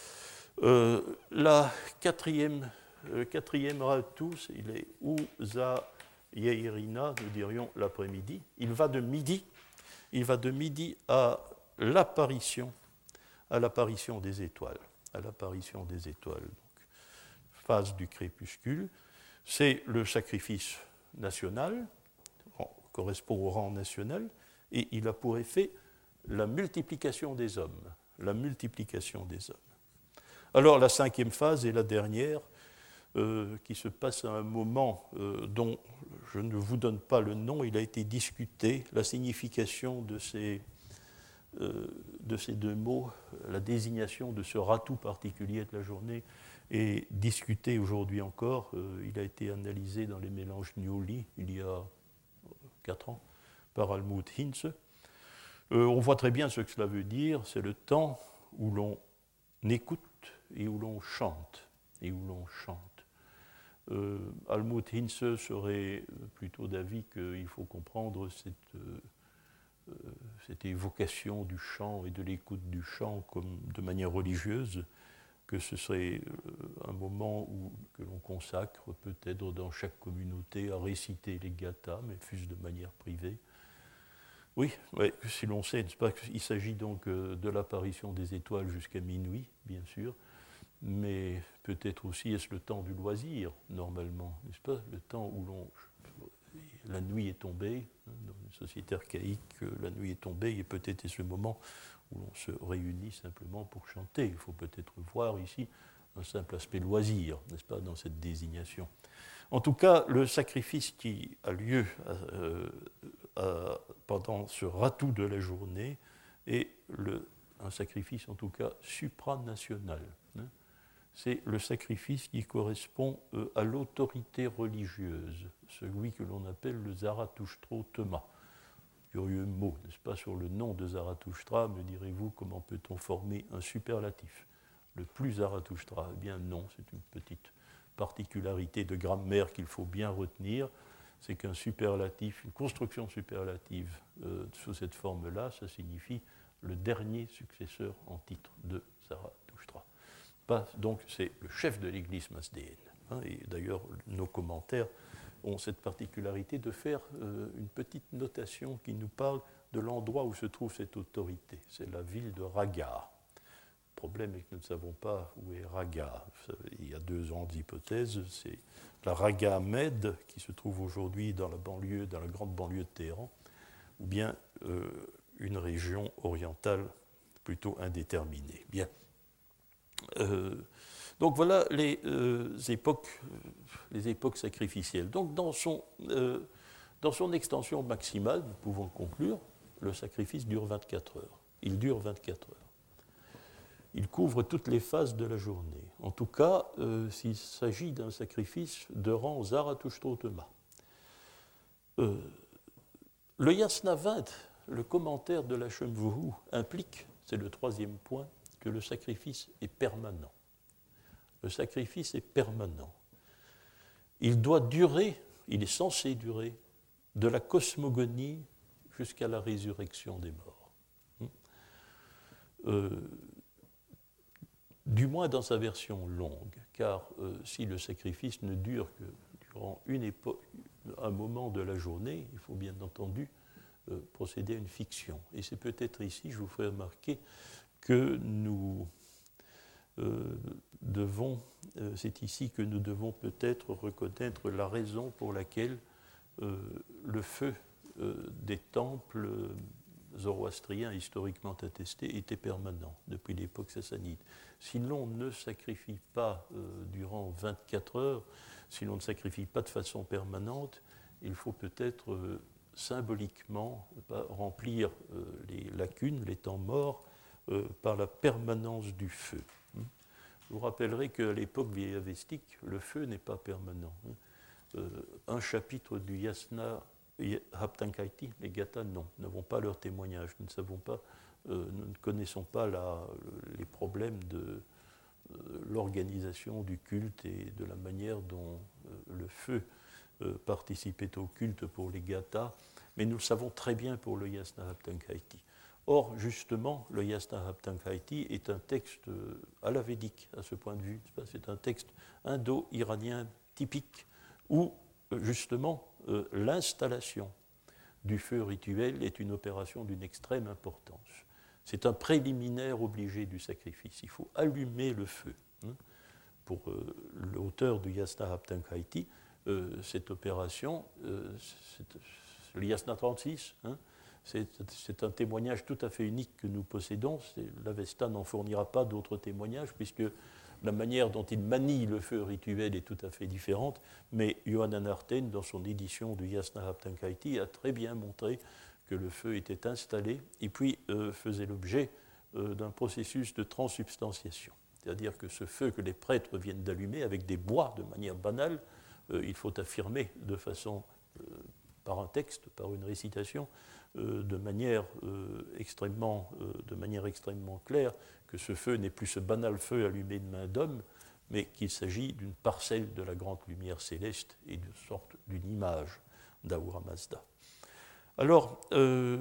Euh, la quatrième, le quatrième ratus, il est Uza Yeirina, nous dirions l'après-midi. Il va de midi, il va de midi à l'apparition, à l'apparition des étoiles, à l'apparition des étoiles. Donc, phase du crépuscule, c'est le sacrifice national, correspond au rang national, et il a pour effet la multiplication des hommes, la multiplication des hommes. Alors la cinquième phase est la dernière, euh, qui se passe à un moment euh, dont je ne vous donne pas le nom, il a été discuté, la signification de ces, euh, de ces deux mots, la désignation de ce ratou particulier de la journée est discutée aujourd'hui encore. Euh, il a été analysé dans les mélanges Nioli il y a quatre ans par Almut Hinze. Euh, on voit très bien ce que cela veut dire, c'est le temps où l'on écoute et où l'on chante, et où l'on chante. Euh, Almut Hinze serait plutôt d'avis qu'il faut comprendre cette, euh, cette évocation du chant et de l'écoute du chant comme de manière religieuse, que ce serait un moment où, que l'on consacre peut-être dans chaque communauté à réciter les gathas, mais fût-ce de manière privée. Oui, ouais, si l'on sait, n'est-ce pas, il s'agit donc de l'apparition des étoiles jusqu'à minuit, bien sûr, mais peut-être aussi est-ce le temps du loisir, normalement, n'est-ce pas, le temps où l'on, la nuit est tombée, hein, dans une société archaïque, la nuit est tombée, et peut-être est ce moment où l'on se réunit simplement pour chanter. Il faut peut-être voir ici un simple aspect loisir, n'est-ce pas, dans cette désignation. En tout cas, le sacrifice qui a lieu euh, euh, pendant ce ratou de la journée est le, un sacrifice, en tout cas, supranational. Hein. C'est le sacrifice qui correspond euh, à l'autorité religieuse, celui que l'on appelle le Zarathoustro-Thema. Curieux mot, n'est-ce pas, sur le nom de Zarathustra, me direz-vous, comment peut-on former un superlatif? Le plus Zarathustra? Eh bien non, c'est une petite particularité de grammaire qu'il faut bien retenir, c'est qu'un superlatif, une construction superlative euh, sous cette forme-là, ça signifie le dernier successeur en titre de Zarathustra. Pas, donc c'est le chef de l'église masdéenne. Hein, et d'ailleurs, nos commentaires ont cette particularité de faire euh, une petite notation qui nous parle de l'endroit où se trouve cette autorité. C'est la ville de Raga. Le problème est que nous ne savons pas où est Raga. Il y a deux grandes hypothèses. C'est la Raga Med, qui se trouve aujourd'hui dans la banlieue, dans la grande banlieue de Téhéran, ou bien euh, une région orientale plutôt indéterminée. Bien. Euh, donc voilà les, euh, époques, les époques sacrificielles. Donc dans son, euh, dans son extension maximale, nous pouvons le conclure, le sacrifice dure vingt-quatre heures. Il dure vingt-quatre heures. Il couvre toutes les phases de la journée. En tout cas, euh, s'il s'agit d'un sacrifice de rang Zarathoustro-Thema. Euh, le Yasnavint, le commentaire de la Shemvuhu, implique, c'est le troisième point, que le sacrifice est permanent. Le sacrifice est permanent. Il doit durer, il est censé durer, de la cosmogonie jusqu'à la résurrection des morts. Euh, du moins dans sa version longue, car euh, si le sacrifice ne dure que durant une époque, un moment de la journée, il faut bien entendu euh, procéder à une fiction. Et c'est peut-être ici, je vous ferai remarquer, que nous, euh, devons, euh, c'est ici que nous devons peut-être reconnaître la raison pour laquelle euh, le feu euh, des temples zoroastriens historiquement attestés était permanent depuis l'époque sassanide. Si l'on ne sacrifie pas euh, durant vingt-quatre heures, si l'on ne sacrifie pas de façon permanente, il faut peut-être euh, symboliquement bah, remplir euh, les lacunes, les temps morts, euh, par la permanence du feu. Je vous rappellerai qu'à l'époque vieillavestique, le feu n'est pas permanent. Euh, un chapitre du Yasna Haptankaiti, les Gathas, non, n'avons pas leur témoignage. Nous ne savons pas, euh, nous ne connaissons pas la, les problèmes de euh, l'organisation du culte et de la manière dont euh, le feu euh, participait au culte pour les Gathas, mais nous le savons très bien pour le Yasna Haptankaiti. Or, justement, le Yasna Haptankaiti est un texte à la védique, à ce point de vue. C'est un texte indo-iranien typique où, justement, euh, l'installation du feu rituel est une opération d'une extrême importance. C'est un préliminaire obligé du sacrifice. Il faut allumer le feu. Hein. Pour euh, l'auteur du Yasna Haptankaiti, euh, cette opération, euh, c'est le Yasna trente-six, hein, c'est, c'est un témoignage tout à fait unique que nous possédons. L'Avesta n'en fournira pas d'autres témoignages, puisque la manière dont il manie le feu rituel est tout à fait différente, mais Yohanan Arten, dans son édition du Yasna Haptankaiti, a très bien montré que le feu était installé et puis euh, faisait l'objet euh, d'un processus de transsubstantiation. C'est-à-dire que ce feu que les prêtres viennent d'allumer avec des bois de manière banale, euh, il faut affirmer de façon, euh, par un texte, par une récitation, euh, de, manière, euh, extrêmement, euh, de manière extrêmement claire, que ce feu n'est plus ce banal feu allumé de main d'homme, mais qu'il s'agit d'une parcelle de la grande lumière céleste et d'une sorte d'une image d'Ahura Mazda. Alors, euh,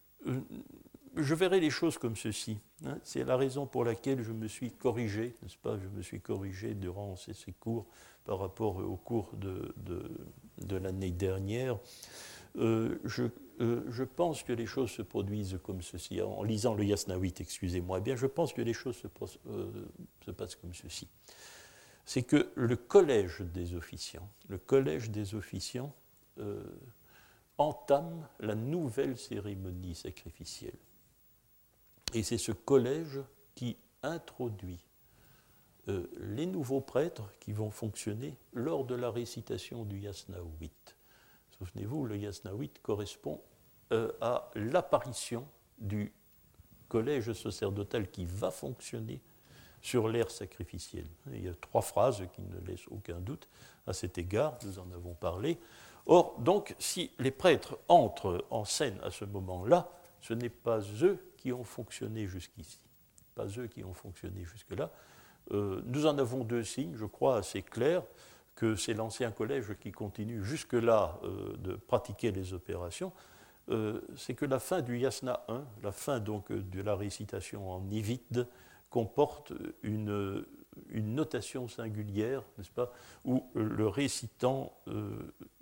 je verrai les choses comme ceci. Hein. C'est la raison pour laquelle je me suis corrigé, n'est-ce pas? Je me suis corrigé durant ces, ces cours par rapport au cours de, de, de l'année dernière. Euh, je, euh, je pense que les choses se produisent comme ceci. En lisant le Yasna huit, excusez-moi, eh bien, je pense que les choses se, euh, se passent comme ceci. C'est que le collège des officiants, le collège des officiants euh, entame la nouvelle cérémonie sacrificielle. Et c'est ce collège qui introduit euh, les nouveaux prêtres qui vont fonctionner lors de la récitation du Yasna huit. Souvenez-vous, le Yasna huit correspond euh, à l'apparition du collège sacerdotal qui va fonctionner sur l'ère sacrificielle. Il y a trois phrases qui ne laissent aucun doute à cet égard, nous en avons parlé. Or, donc, si les prêtres entrent en scène à ce moment-là, ce n'est pas eux qui ont fonctionné jusqu'ici, pas eux qui ont fonctionné jusque-là. Euh, nous en avons deux signes, je crois, assez clairs, que c'est l'ancien collège qui continue jusque-là euh, de pratiquer les opérations. Euh, c'est que la fin du Yasna un, la fin donc de la récitation en nivide, comporte une, une notation singulière, n'est-ce pas, où le récitant euh,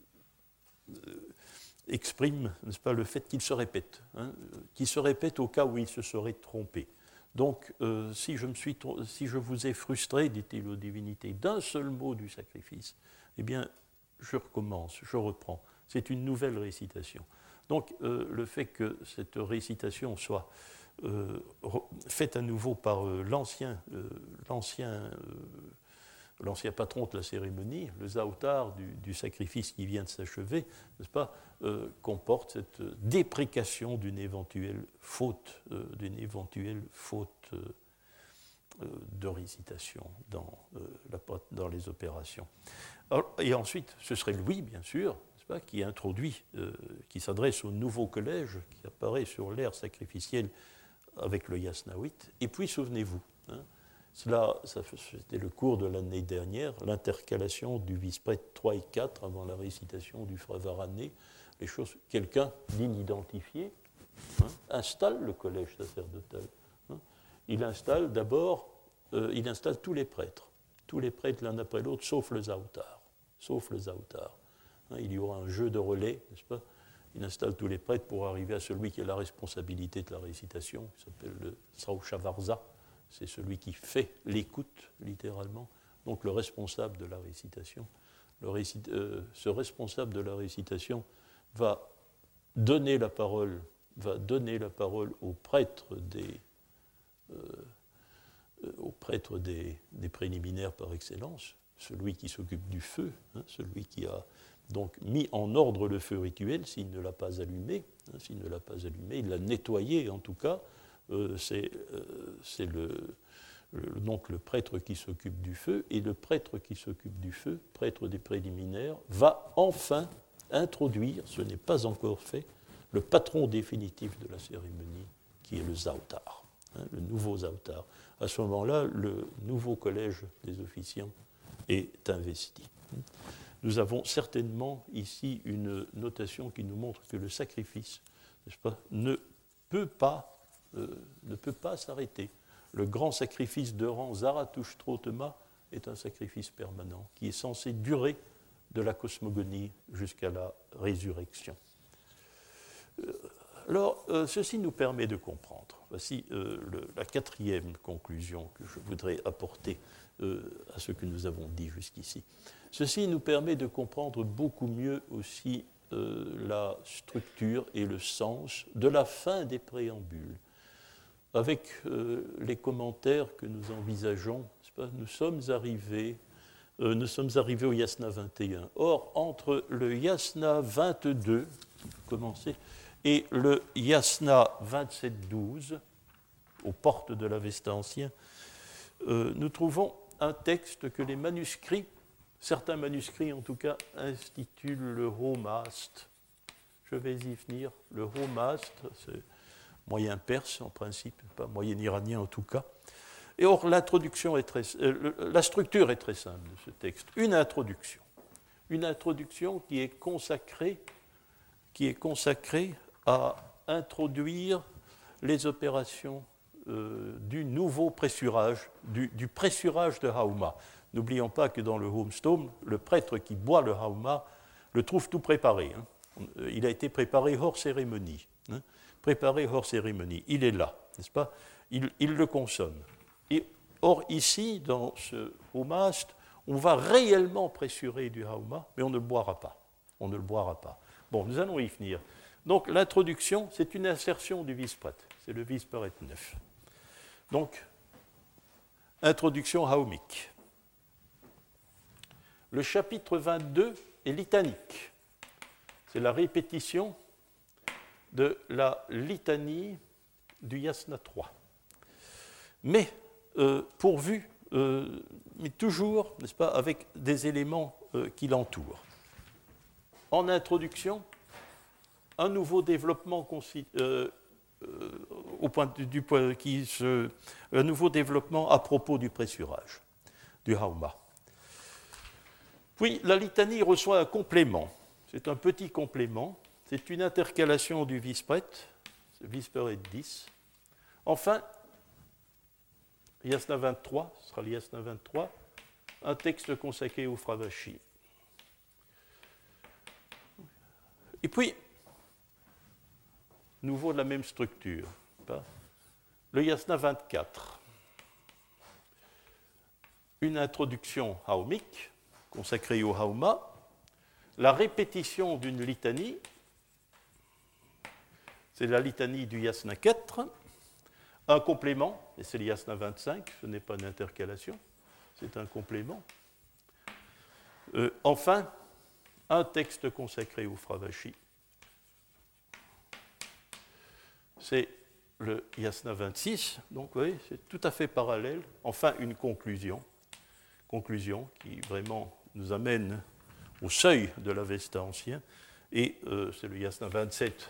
exprime, n'est-ce pas, le fait qu'il se répète, hein, qu'il se répète au cas où il se serait trompé. Donc, euh, si, je me suis, si je vous ai frustré, dit-il aux divinités, d'un seul mot du sacrifice, eh bien, je recommence, je reprends. C'est une nouvelle récitation. Donc, euh, le fait que cette récitation soit euh, faite à nouveau par euh, l'ancien, euh, l'ancien, euh, l'ancien patron de la cérémonie, le Zaoutar du, du sacrifice qui vient de s'achever, n'est-ce pas, euh, comporte cette déprécation d'une éventuelle faute, euh, d'une éventuelle faute euh, euh, de récitation dans, euh, la, dans les opérations. Alors, et ensuite, ce serait Louis, bien sûr, n'est-ce pas, qui introduit, euh, qui s'adresse au nouveau collège qui apparaît sur l'ère sacrificielle avec le Yasna huit. Et puis, souvenez-vous, hein, cela, ça, c'était le cours de l'année dernière, l'intercalation du vice-prêtre trois et quatre avant la récitation du Fravarané. Les choses, quelqu'un d'inidentifié hein, installe le collège sacerdotal. Hein. Il installe d'abord, euh, il installe tous les prêtres, tous les prêtres l'un après l'autre, sauf le Zaoutar, sauf le Zaoutar. Hein, il y aura un jeu de relais, n'est-ce pas? Il installe tous les prêtres pour arriver à celui qui a la responsabilité de la récitation, qui s'appelle le Sraushavarza. c'est celui qui fait l'écoute, littéralement, donc le responsable de la récitation. Le récit, euh, ce responsable de la récitation va donner la parole, va donner la parole au prêtre des, euh, au prêtre des, des préliminaires par excellence, celui qui s'occupe du feu, hein, celui qui a donc mis en ordre le feu rituel s'il ne l'a pas allumé, hein, s'il ne l'a pas allumé, il l'a nettoyé en tout cas, euh, c'est, euh, c'est le, le, donc le prêtre qui s'occupe du feu, et le prêtre qui s'occupe du feu, prêtre des préliminaires, va enfin introduire, ce n'est pas encore fait, le patron définitif de la cérémonie, qui est le Zautar, hein, le nouveau Zautar. À ce moment-là, le nouveau collège des officiants est investi. Nous avons certainement ici une notation qui nous montre que le sacrifice, n'est-ce pas, ne peut pas, euh, ne peut pas s'arrêter. Le grand sacrifice de rang Zarathoustro-Thema est un sacrifice permanent qui est censé durer de la cosmogonie jusqu'à la résurrection. Euh, alors, euh, ceci nous permet de comprendre. Voici euh, le, la quatrième conclusion que je voudrais apporter euh, à ce que nous avons dit jusqu'ici. Ceci nous permet de comprendre beaucoup mieux aussi euh, la structure et le sens de la fin des préambules. Avec euh, les commentaires que nous envisageons, n'est-ce pas, nous sommes arrivés, euh, nous sommes arrivés au Yasna vingt et un. Or, entre le Yasna vingt-deux, commencer, et le Yasna vingt-sept douze, aux portes de l'Avesta ancien, euh, nous trouvons un texte que les manuscrits, certains manuscrits en tout cas, intitulent le Homast. Je vais y venir. Le Homast, c'est moyen perse en principe, pas moyen iranien en tout cas. Et or, l'introduction est très, euh, la structure est très simple de ce texte. Une introduction. Une introduction qui est consacrée, qui est consacrée à introduire les opérations euh, du nouveau pressurage, du, du pressurage de Hauma. N'oublions pas que dans le Homestone, le prêtre qui boit le Hauma le trouve tout préparé. Hein. Il a été préparé hors cérémonie. Hein. Préparé hors cérémonie. Il est là, n'est-ce pas? Il, il le consomme. Et, or, ici, dans ce Homast, on va réellement pressurer du Hauma, mais on ne le boira pas. On ne le boira pas. Bon, nous allons y venir. Donc, l'introduction, c'est une insertion du vice-prêtre. C'est le vice-prêtre neuf. Donc, introduction haumique. Le chapitre vingt-deux est litanique. C'est la répétition de la litanie du Yasna trois. Mais euh, pourvu, euh, mais toujours, n'est-ce pas, avec des éléments euh, qui l'entourent. En introduction, un nouveau développement euh, euh, au point du, du point qui se, un nouveau développement à propos du pressurage du Hauma. Puis la litanie reçoit un complément. C'est un petit complément. C'est une intercalation du vice-prêtre, c'est vice-prêtre dix. Enfin, Yasna vingt-trois, ce sera le Yasna vingt-trois, un texte consacré au Fravashi. Et puis, nouveau de la même structure, le Yasna vingt-quatre, une introduction haumique consacrée au Hauma, la répétition d'une litanie, c'est la litanie du Yasna quatre, un complément, et c'est le Yasna vingt-cinq, ce n'est pas une intercalation, c'est un complément. Euh, enfin, un texte consacré au Fravashi. C'est le Yasna vingt-six, donc vous voyez, c'est tout à fait parallèle. Enfin, une conclusion, conclusion qui vraiment nous amène au seuil de l'Avesta ancien, et euh, c'est le Yasna vingt-sept,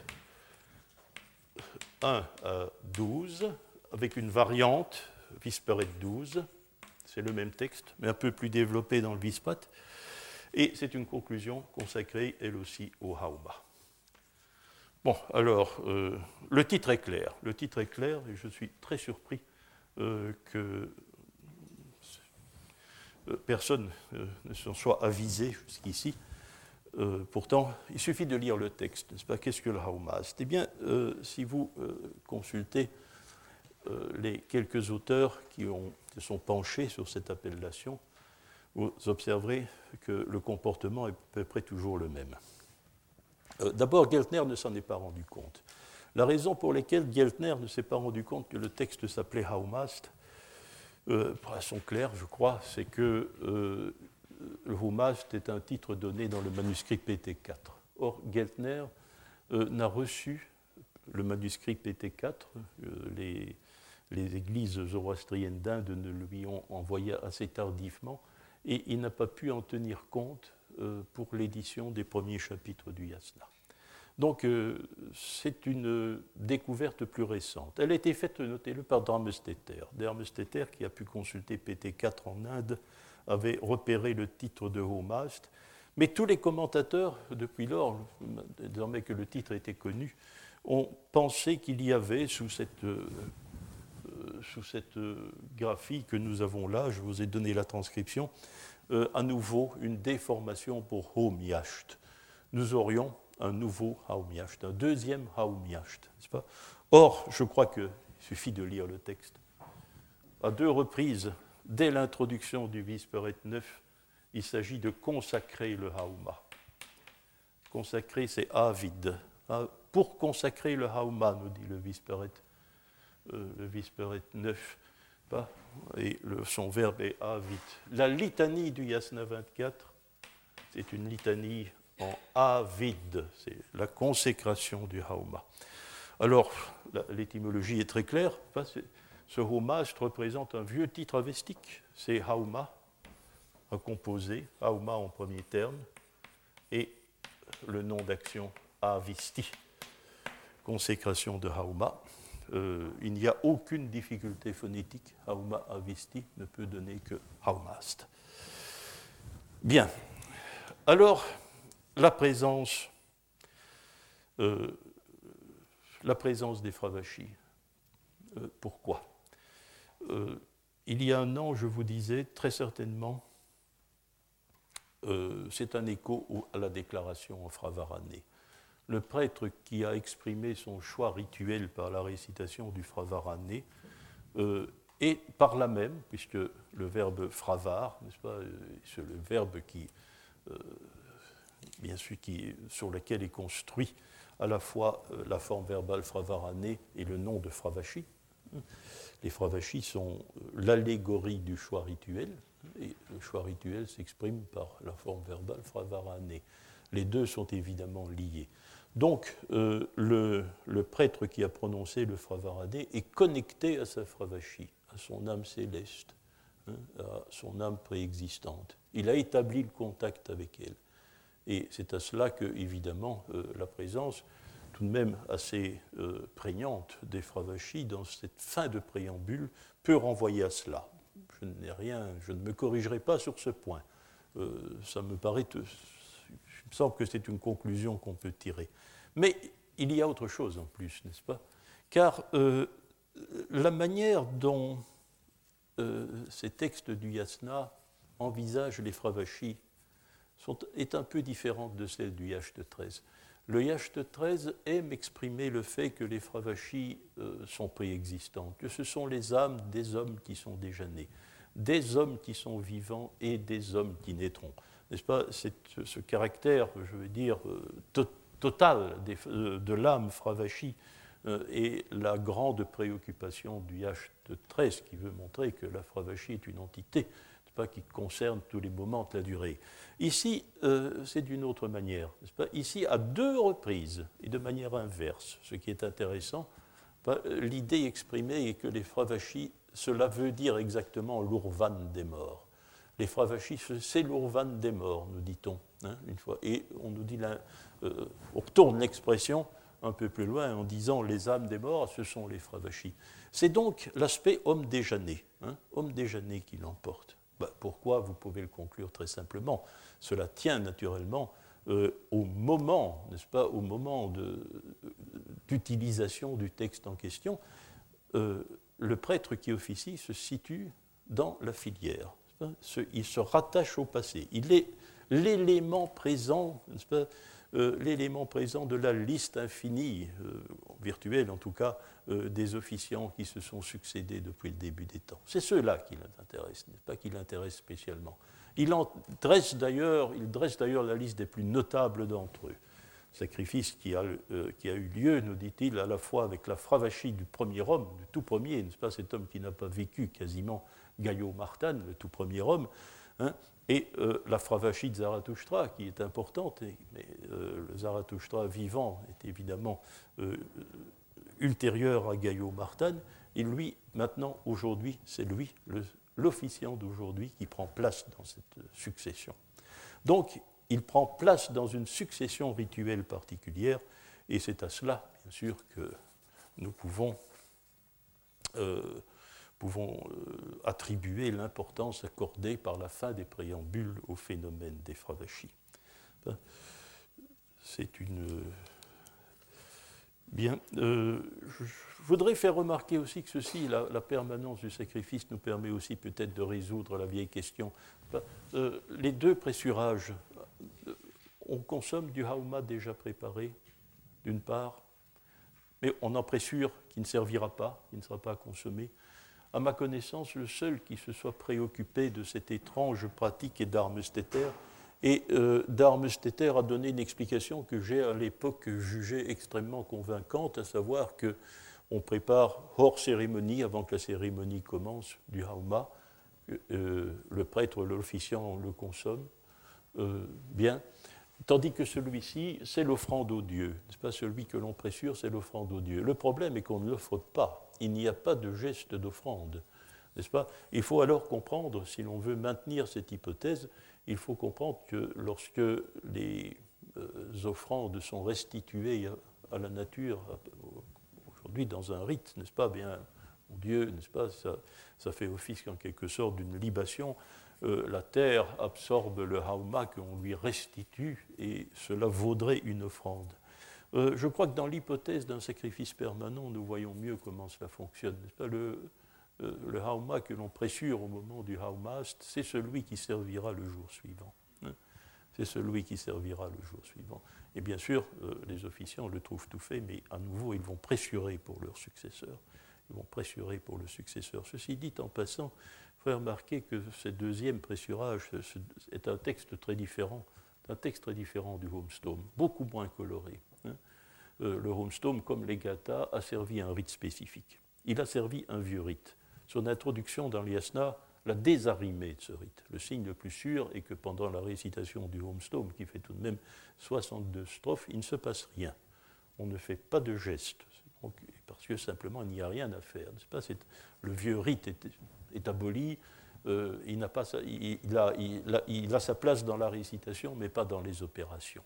un à douze, avec une variante, Visperet douze, c'est le même texte, mais un peu plus développé dans le Vispat, et c'est une conclusion consacrée, elle aussi, au Hauma. Bon, alors, euh, le titre est clair, le titre est clair, et je suis très surpris euh, que euh, personne euh, ne s'en soit avisé jusqu'ici. Euh, pourtant, il suffit de lire le texte, n'est-ce pas? Qu'est-ce que le Hauma? Eh bien, euh, si vous euh, consultez euh, les quelques auteurs qui ont, se sont penchés sur cette appellation, vous observerez que le comportement est à peu près toujours le même. Euh, d'abord, Geltner ne s'en est pas rendu compte. La raison pour laquelle Geltner ne s'est pas rendu compte que le texte s'appelait Haumast, euh, pour façon claire, je crois, c'est que euh, le Haumast est un titre donné dans le manuscrit P T quatre. Or, Geltner euh, n'a reçu le manuscrit P T quatre, euh, les, les églises zoroastriennes d'Inde ne lui ont envoyé assez tardivement, et il n'a pas pu en tenir compte euh, pour l'édition des premiers chapitres du Yasna. Donc, euh, c'est une découverte plus récente. Elle a été faite, notez-le, par Dharmesteter. Dharmesteter, qui a pu consulter P T quatre en Inde, avait repéré le titre de Haumast, mais tous les commentateurs, depuis lors, désormais que le titre était connu, ont pensé qu'il y avait, sous cette, euh, sous cette euh, graphie que nous avons là, je vous ai donné la transcription, euh, à nouveau une déformation pour Haumyasht. Nous aurions un nouveau Haumyasht, un deuxième Haumyasht, n'est-ce pas? Or, je crois qu'il suffit de lire le texte. À deux reprises, dès l'introduction du Visperet neuf, il s'agit de consacrer le Hauma. Consacrer, c'est avid. Pour consacrer le Hauma, nous dit le Visperet, euh, le Visperet neuf, pas, et le, son verbe est avid. La litanie du Yasna vingt-quatre, c'est une litanie en avid, c'est la consécration du Hauma. Alors, la, l'étymologie est très claire. Pas, c'est, ce Haumast représente un vieux titre avestique, c'est Hauma, un composé, Hauma en premier terme, et le nom d'action Avisti, consécration de Hauma. Euh, il n'y a aucune difficulté phonétique. Hauma Avisti ne peut donner que Haumast. Bien. Alors, la présence, euh, la présence des Fravachis. Euh, pourquoi euh, Il y a un an, je vous disais, très certainement, euh, c'est un écho à la déclaration en Fravarane. Le prêtre qui a exprimé son choix rituel par la récitation du Fravarane, euh, et par là même, puisque le verbe fravar, n'est-ce pas, c'est le verbe qui, euh, bien sûr, qui, sur lequel est construit à la fois euh, la forme verbale Fravarane et le nom de Fravashi. Les Fravachis sont l'allégorie du choix rituel, et le choix rituel s'exprime par la forme verbale Fravarane. Les deux sont évidemment liés. Donc, euh, le, le prêtre qui a prononcé le Fravarane est connecté à sa Fravashi, à son âme céleste, hein, à son âme préexistante. Il a établi le contact avec elle. Et c'est à cela que, évidemment, euh, la présence, tout de même assez euh, prégnante des Fravachis dans cette fin de préambule, peut renvoyer à cela. Je n'ai rien, je ne me corrigerai pas sur ce point. Euh, ça me paraît... Te, Il me semble que c'est une conclusion qu'on peut tirer. Mais il y a autre chose en plus, n'est-ce pas? Car euh, la manière dont euh, ces textes du Yasna envisagent les Fravachis sont, est un peu différente de celle du Yasht treize. Le Yasht treize aime exprimer le fait que les Fravachis euh, sont préexistants, que ce sont les âmes des hommes qui sont déjà nés, des hommes qui sont vivants et des hommes qui naîtront. N'est-ce pas, c'est ce caractère, je veux dire, to- total des, de l'âme Fravashi euh, est la grande préoccupation du Yasht treize, qui veut montrer que la Fravashi est une entité, n'est-ce pas, qui concerne tous les moments de la durée. Ici, euh, c'est d'une autre manière. N'est-ce pas, ici, à deux reprises, et de manière inverse, ce qui est intéressant, l'idée exprimée est que les Fravashi, cela veut dire exactement l'Urvan des morts. Les Fravachis, c'est l'Urvan des morts, nous dit-on, hein, une fois. Et on nous dit, là, euh, on retourne l'expression un peu plus loin en disant les âmes des morts, ce sont les Fravachis. C'est donc l'aspect homme déjà né, hein, homme déjà né qui l'emporte. Ben, pourquoi? Vous pouvez le conclure très simplement. Cela tient naturellement euh, au moment, n'est-ce pas, au moment de, d'utilisation du texte en question. Euh, le prêtre qui officie se situe dans la filière. Il se rattache au passé. Il est l'élément présent, n'est-ce pas, euh, l'élément présent de la liste infinie, euh, virtuelle en tout cas, euh, des officiants qui se sont succédés depuis le début des temps. C'est ceux-là qui l'intéressent, n'est-ce pas, qui l'intéressent spécialement. Il, en dresse d'ailleurs, il dresse d'ailleurs la liste des plus notables d'entre eux. Sacrifice qui a, euh, qui a eu lieu, nous dit-il, à la fois avec la fravachie du premier homme, du tout premier, n'est-ce pas, cet homme qui n'a pas vécu quasiment, Gaillot Martan, le tout premier homme, hein, et euh, la fravachie de Zarathustra, qui est importante, et, mais euh, le Zarathustra vivant est évidemment euh, ultérieur à Gaillot Martan, et lui, maintenant, aujourd'hui, c'est lui, le, l'officiant d'aujourd'hui, qui prend place dans cette succession. Donc, il prend place dans une succession rituelle particulière, et c'est à cela, bien sûr, que nous pouvons, euh, pouvons euh, attribuer l'importance accordée par la fin des préambules au phénomène des fravachis. C'est une... Bien, euh, je voudrais faire remarquer aussi que ceci, la, la permanence du sacrifice, nous permet aussi peut-être de résoudre la vieille question. Euh, les deux pressurages, on consomme du hauma déjà préparé, d'une part, mais on en pressure qui ne servira pas, qui ne sera pas consommé. À ma connaissance, le seul qui se soit préoccupé de cette étrange pratique est Darmesteter, et euh, Darmesteter a donné une explication que j'ai à l'époque jugée extrêmement convaincante, à savoir qu'on prépare hors cérémonie, avant que la cérémonie commence, du hauma, euh, le prêtre, l'officiant le consomme, euh, bien, tandis que celui-ci, c'est l'offrande au Dieu. C'est pas celui que l'on pressure, c'est l'offrande au Dieu. Le problème est qu'on ne l'offre pas, il n'y a pas de geste d'offrande, n'est-ce pas? Il faut alors comprendre, si l'on veut maintenir cette hypothèse, il faut comprendre que lorsque les euh, offrandes sont restituées à, à la nature, aujourd'hui dans un rite, n'est-ce pas, bien, au Dieu, n'est-ce pas, ça, ça fait office en quelque sorte d'une libation, euh, la terre absorbe le hauma qu'on lui restitue et cela vaudrait une offrande. Euh, je crois que dans l'hypothèse d'un sacrifice permanent, nous voyons mieux comment cela fonctionne, n'est-ce pas, le, le hauma que l'on pressure au moment du haumast, c'est celui qui servira le jour suivant. C'est celui qui servira le jour suivant. Et bien sûr, les officiants le trouvent tout fait, mais à nouveau, ils vont pressurer pour leur successeur. Ils vont pressurer pour le successeur. Ceci dit, en passant, il faut remarquer que ce deuxième pressurage est un texte très différent, un texte très différent du Homestome, beaucoup moins coloré. Le Homestome, comme les Gathas, a servi un rite spécifique. Il a servi un vieux rite. Son introduction dans l'Yasna l'a désarrimé de ce rite. Le signe le plus sûr est que pendant la récitation du Homestome, qui fait tout de même soixante-deux strophes, il ne se passe rien. On ne fait pas de geste, donc, parce que simplement il n'y a rien à faire. N'est-ce pas? C'est, le vieux rite est, est aboli, euh, il, n'a pas sa, il, il, a, il, a, il a sa place dans la récitation, mais pas dans les opérations.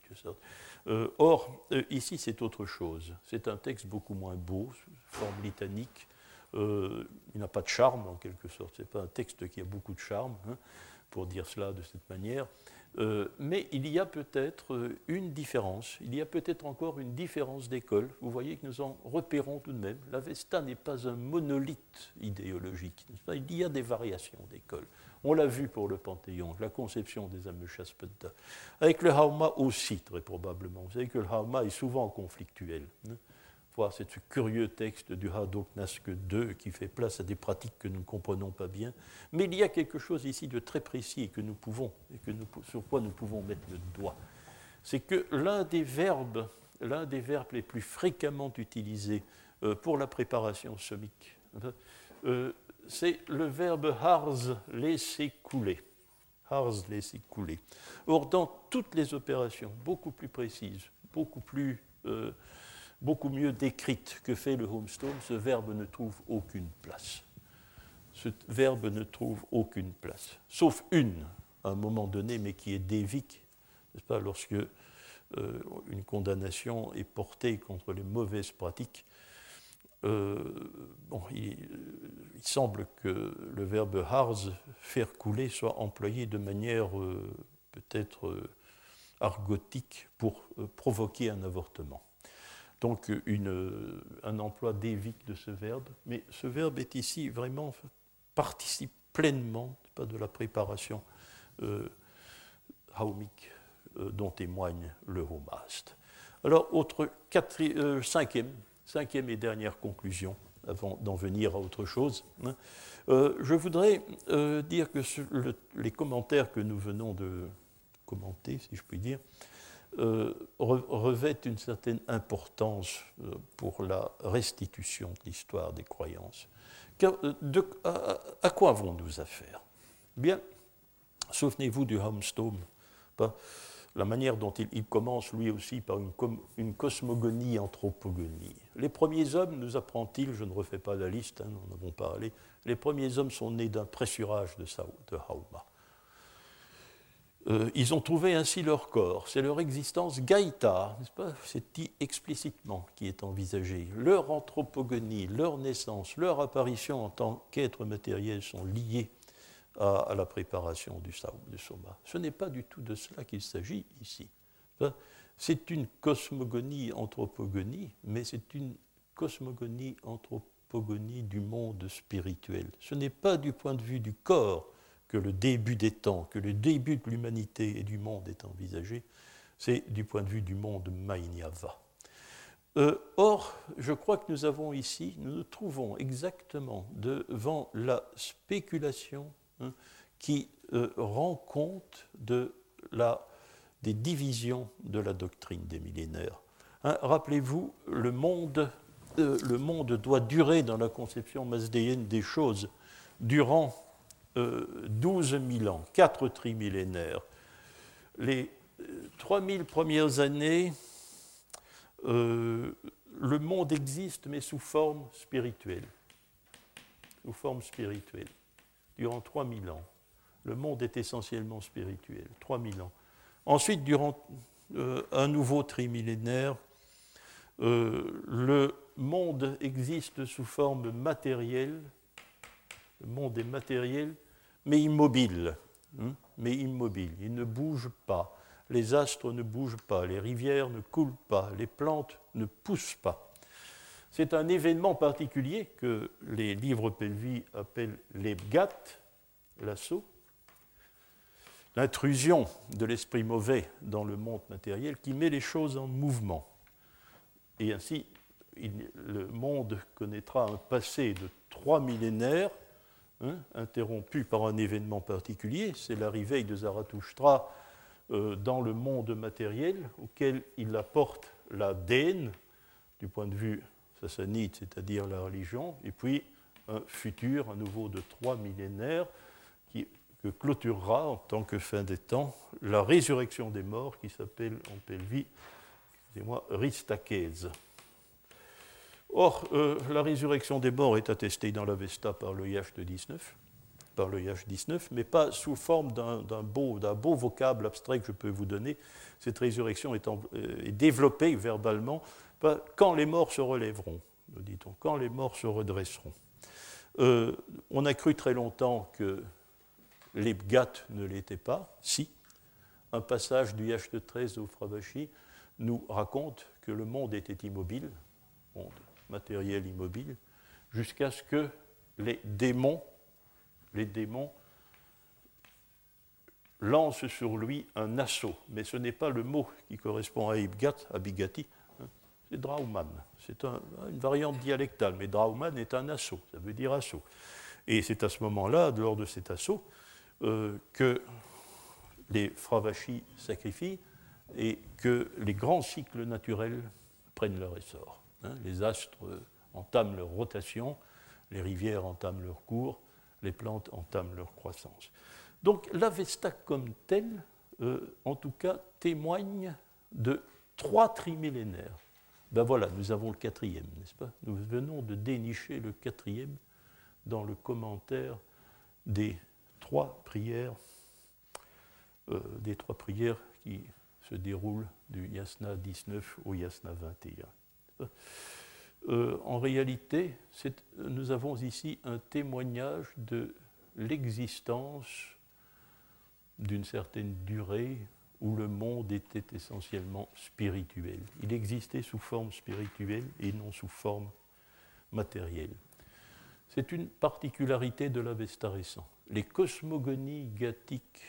Euh, or, euh, ici c'est autre chose. C'est un texte beaucoup moins beau, forme litanique. Euh, il n'a pas de charme en quelque sorte, ce n'est pas un texte qui a beaucoup de charme, hein, pour dire cela de cette manière, euh, mais il y a peut-être une différence, il y a peut-être encore une différence d'école. Vous voyez que nous en repérons tout de même. L'Avesta n'est pas un monolithe idéologique, n'est-ce pas? Il y a des variations d'école. On l'a vu pour le Panthéon, la conception des Ameshaspenta. Avec le Hauma aussi, très probablement. Vous savez que le Hauma est souvent conflictuel. Hein. Voir ce curieux texte du Hadoknask deux qui fait place à des pratiques que nous ne comprenons pas bien. Mais il y a quelque chose ici de très précis que nous pouvons, et que nous, sur quoi nous pouvons mettre le doigt. C'est que l'un des verbes, l'un des verbes les plus fréquemment utilisés euh, pour la préparation somique, euh, c'est le verbe harz, laisser couler. Harz, laisser couler. Or, dans toutes les opérations, beaucoup plus précises, beaucoup plus... Euh, beaucoup mieux décrite que fait le Homestome, ce verbe ne trouve aucune place. Ce verbe ne trouve aucune place, sauf une, à un moment donné, mais qui est dévique, n'est-ce pas, lorsque euh, une condamnation est portée contre les mauvaises pratiques. Euh, bon, il, il semble que le verbe harz, faire couler, soit employé de manière euh, peut-être euh, argotique pour euh, provoquer un avortement. Donc une, un emploi dévique de ce verbe, mais ce verbe est ici vraiment, participe pleinement pas, de la préparation euh, haomique euh, dont témoigne le Homaste. Alors, autre quatri- euh, cinquième, cinquième et dernière conclusion, avant d'en venir à autre chose. Hein. Euh, je voudrais euh, dire que ce, le, les commentaires que nous venons de commenter, si je puis dire, euh, re, revêtent une certaine importance euh, pour la restitution de l'histoire des croyances. Car, de, à, à quoi avons-nous affaire? Bien, souvenez-vous du Haumstorm, la manière dont il, il commence lui aussi par une, une cosmogonie, anthropogonie. Les premiers hommes, nous apprend-il, je ne refais pas la liste, hein, nous en avons parlé, les premiers hommes sont nés d'un pressurage de, de Hauma. Euh, ils ont trouvé ainsi leur corps, c'est leur existence gaïta, n'est-ce pas? C'est dit explicitement qui est envisagé. Leur anthropogonie, leur naissance, leur apparition en tant qu'être matériel sont liées à, à la préparation du, du soma. Ce n'est pas du tout de cela qu'il s'agit ici. C'est une cosmogonie, anthropogonie, mais c'est une cosmogonie, anthropogonie du monde spirituel. Ce n'est pas du point de vue du corps que le début des temps, que le début de l'humanité et du monde est envisagé, c'est du point de vue du monde Mainyava. Euh, or, je crois que nous avons ici, nous nous trouvons exactement devant la spéculation hein, qui euh, rend compte de la, des divisions de la doctrine des millénaires. Hein, rappelez-vous, le monde, euh, le monde doit durer dans la conception masdéenne des choses durant Euh, douze mille ans, quatre trimillénaires. Les euh, trois mille premières années, euh, le monde existe, mais sous forme spirituelle. Sous forme spirituelle. Durant trois mille ans. Le monde est essentiellement spirituel. trois mille ans. Ensuite, durant euh, un nouveau trimillénaire, euh, le monde existe sous forme matérielle. Le monde est matériel, mais immobile, hein, mais immobile. Il ne bouge pas. Les astres ne bougent pas. Les rivières ne coulent pas. Les plantes ne poussent pas. C'est un événement particulier que les livres Pelvi appellent l'Ebgat, l'assaut, l'intrusion de l'esprit mauvais dans le monde matériel qui met les choses en mouvement. Et ainsi, il, le monde connaîtra un passé de trois millénaires Hein, interrompu par un événement particulier, c'est l'arrivée de Zarathustra euh, dans le monde matériel, auquel il apporte la dène, du point de vue sassanide, c'est-à-dire la religion, et puis un futur, à nouveau de trois millénaires, qui, que clôturera, en tant que fin des temps, la résurrection des morts, qui s'appelle en Pelvi, excusez-moi, Ristakèse. Or, euh, la résurrection des morts est attestée dans l'Avesta par le Yacht dix-neuf, par le Yacht dix-neuf, mais pas sous forme d'un, d'un, beau, d'un beau vocable abstrait que je peux vous donner. Cette résurrection est, en, est développée verbalement par, quand les morts se relèveront, nous dit-on, quand les morts se redresseront. Euh, on a cru très longtemps que l'Ebgat ne l'était pas. Si, un passage du Yacht treize au Fravashi nous raconte que le monde était immobile, monde matériel immobile, jusqu'à ce que les démons, les démons lancent sur lui un assaut. Mais ce n'est pas le mot qui correspond à Ibgat, à Bigati, hein, c'est Drauman. C'est un, une variante dialectale, mais Drauman est un assaut, ça veut dire assaut. Et c'est à ce moment-là, lors de cet assaut, euh, que les Fravashi sacrifient et que les grands cycles naturels prennent leur essor. Les astres entament leur rotation, les rivières entament leur cours, les plantes entament leur croissance. Donc l'Avesta comme telle, euh, en tout cas, témoigne de trois trimillénaires. Ben voilà, nous avons le quatrième, n'est-ce pas? Nous venons de dénicher le quatrième dans le commentaire des trois prières, euh, des trois prières qui se déroulent du Yasna dix-neuf au Yasna vingt et un. Euh, en réalité, c'est, nous avons ici un témoignage de l'existence d'une certaine durée où le monde était essentiellement spirituel. Il existait sous forme spirituelle et non sous forme matérielle. C'est une particularité de l'Avesta récent. Les cosmogonies gathiques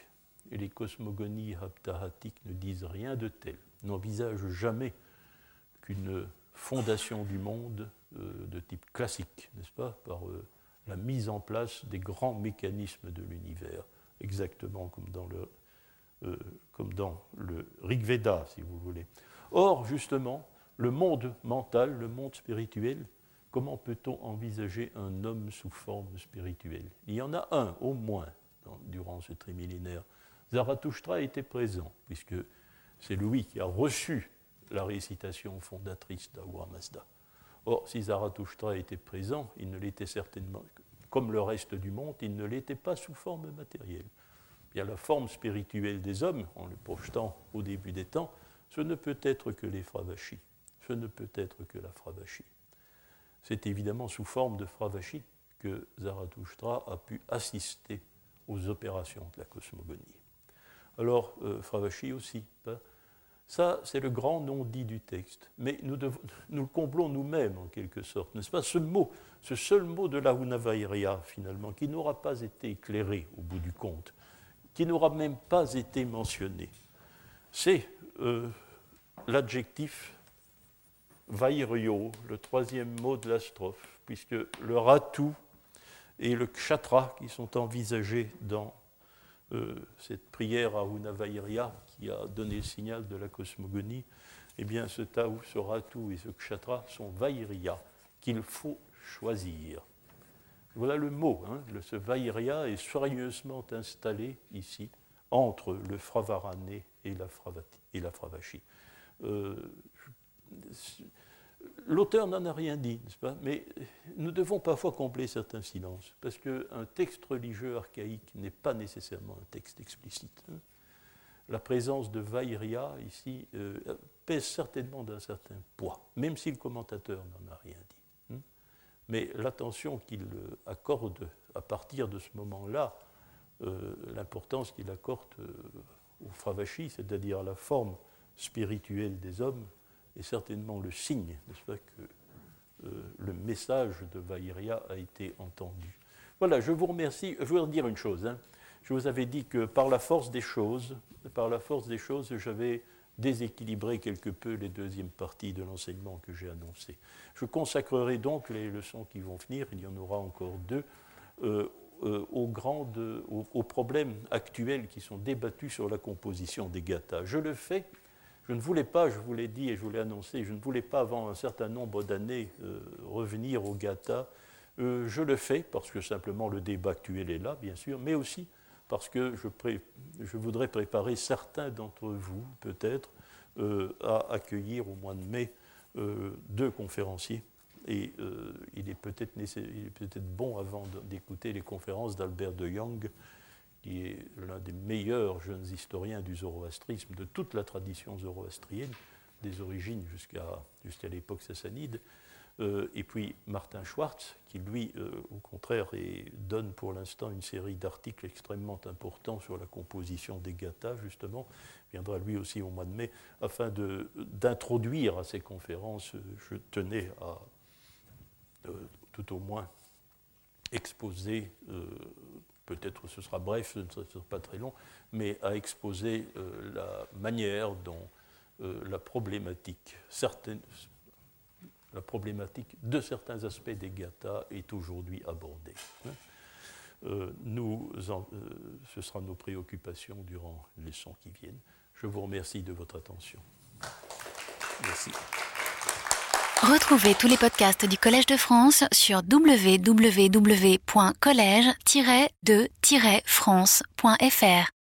et les cosmogonies haptahatiques ne disent rien de tel, n'envisagent jamais qu'une fondation du monde euh, de type classique, n'est-ce pas, par euh, la mise en place des grands mécanismes de l'univers, exactement comme dans le, euh, comme dans le Rig Veda, si vous voulez. Or, justement, le monde mental, le monde spirituel, comment peut-on envisager un homme sous forme spirituelle? Il y en a un, au moins, dans, durant ce trimillénaire. Zarathustra était présent, puisque c'est lui qui a reçu la récitation fondatrice d'Ahura Mazda. Or, si Zarathustra était présent, il ne l'était certainement, comme le reste du monde, il ne l'était pas sous forme matérielle. Il y a la forme spirituelle des hommes, en le projetant au début des temps, ce ne peut être que les Fravashis, ce ne peut être que la Fravashie. C'est évidemment sous forme de Fravashie que Zarathustra a pu assister aux opérations de la cosmogonie. Alors, euh, Fravashie aussi, hein. Ça, c'est le grand non-dit du texte. Mais nous, devons, nous le comblons nous-mêmes, en quelque sorte, n'est-ce pas? Ce mot, ce seul mot de la Hunavairia, finalement, qui n'aura pas été éclairé au bout du compte, qui n'aura même pas été mentionné, c'est euh, l'adjectif Vairio, le troisième mot de la strophe, puisque le Ratu et le Kshatra, qui sont envisagés dans euh, cette prière à Hunavairia, qui a donné le signal de la cosmogonie, eh bien ce Taou, ce Ratu et ce Kshatra sont Vairya, qu'il faut choisir. Voilà le mot, hein, le, ce Vairya est soigneusement installé ici, entre le Fravarane et la, Fravati, et la Fravashie. Euh, L'auteur n'en a rien dit, n'est-ce pas? Mais nous devons parfois combler certains silences, parce qu'un texte religieux archaïque n'est pas nécessairement un texte explicite. Hein. La présence de Vairya ici euh, pèse certainement d'un certain poids, même si le commentateur n'en a rien dit. Hein. Mais l'attention qu'il accorde à partir de ce moment-là, euh, l'importance qu'il accorde euh, au Fravashie, c'est-à-dire à la forme spirituelle des hommes, est certainement le signe, n'est-ce pas, que euh, le message de Vairya a été entendu. Voilà, je vous remercie. Je voudrais dire une chose. Hein. Je vous avais dit que par la force des choses, par la force des choses, j'avais déséquilibré quelque peu les deuxièmes parties de l'enseignement que j'ai annoncé. Je consacrerai donc les leçons qui vont venir, il y en aura encore deux, euh, euh, aux, grandes, aux, aux problèmes actuels qui sont débattus sur la composition des gathas. Je le fais, je ne voulais pas, je vous l'ai dit et je vous l'ai annoncé, je ne voulais pas avant un certain nombre d'années euh, revenir aux gathas. Euh, je le fais parce que simplement le débat actuel est là, bien sûr, mais aussi parce que je, pré- je voudrais préparer certains d'entre vous, peut-être, euh, à accueillir au mois de mai euh, deux conférenciers. Et euh, il est peut-être nécess- il est peut-être bon, avant d'écouter les conférences d'Albert de Young, qui est l'un des meilleurs jeunes historiens du zoroastrisme, de toute la tradition zoroastrienne, des origines jusqu'à, jusqu'à l'époque sassanide, Euh, et puis Martin Schwartz, qui lui, euh, au contraire, est, donne pour l'instant une série d'articles extrêmement importants sur la composition des gathas, justement, viendra lui aussi au mois de mai, afin de, d'introduire à ces conférences, je tenais à, euh, tout au moins, exposer, euh, peut-être ce sera bref, ce ne sera pas très long, mais à exposer euh, la manière dont euh, la problématique, certaines, la problématique de certains aspects des gathas est aujourd'hui abordée. Euh, nous en, euh, ce sera nos préoccupations durant les leçons qui viennent. Je vous remercie de votre attention. Merci. Retrouvez tous les podcasts du Collège de France sur w w w point collège tiret de tiret france point f r.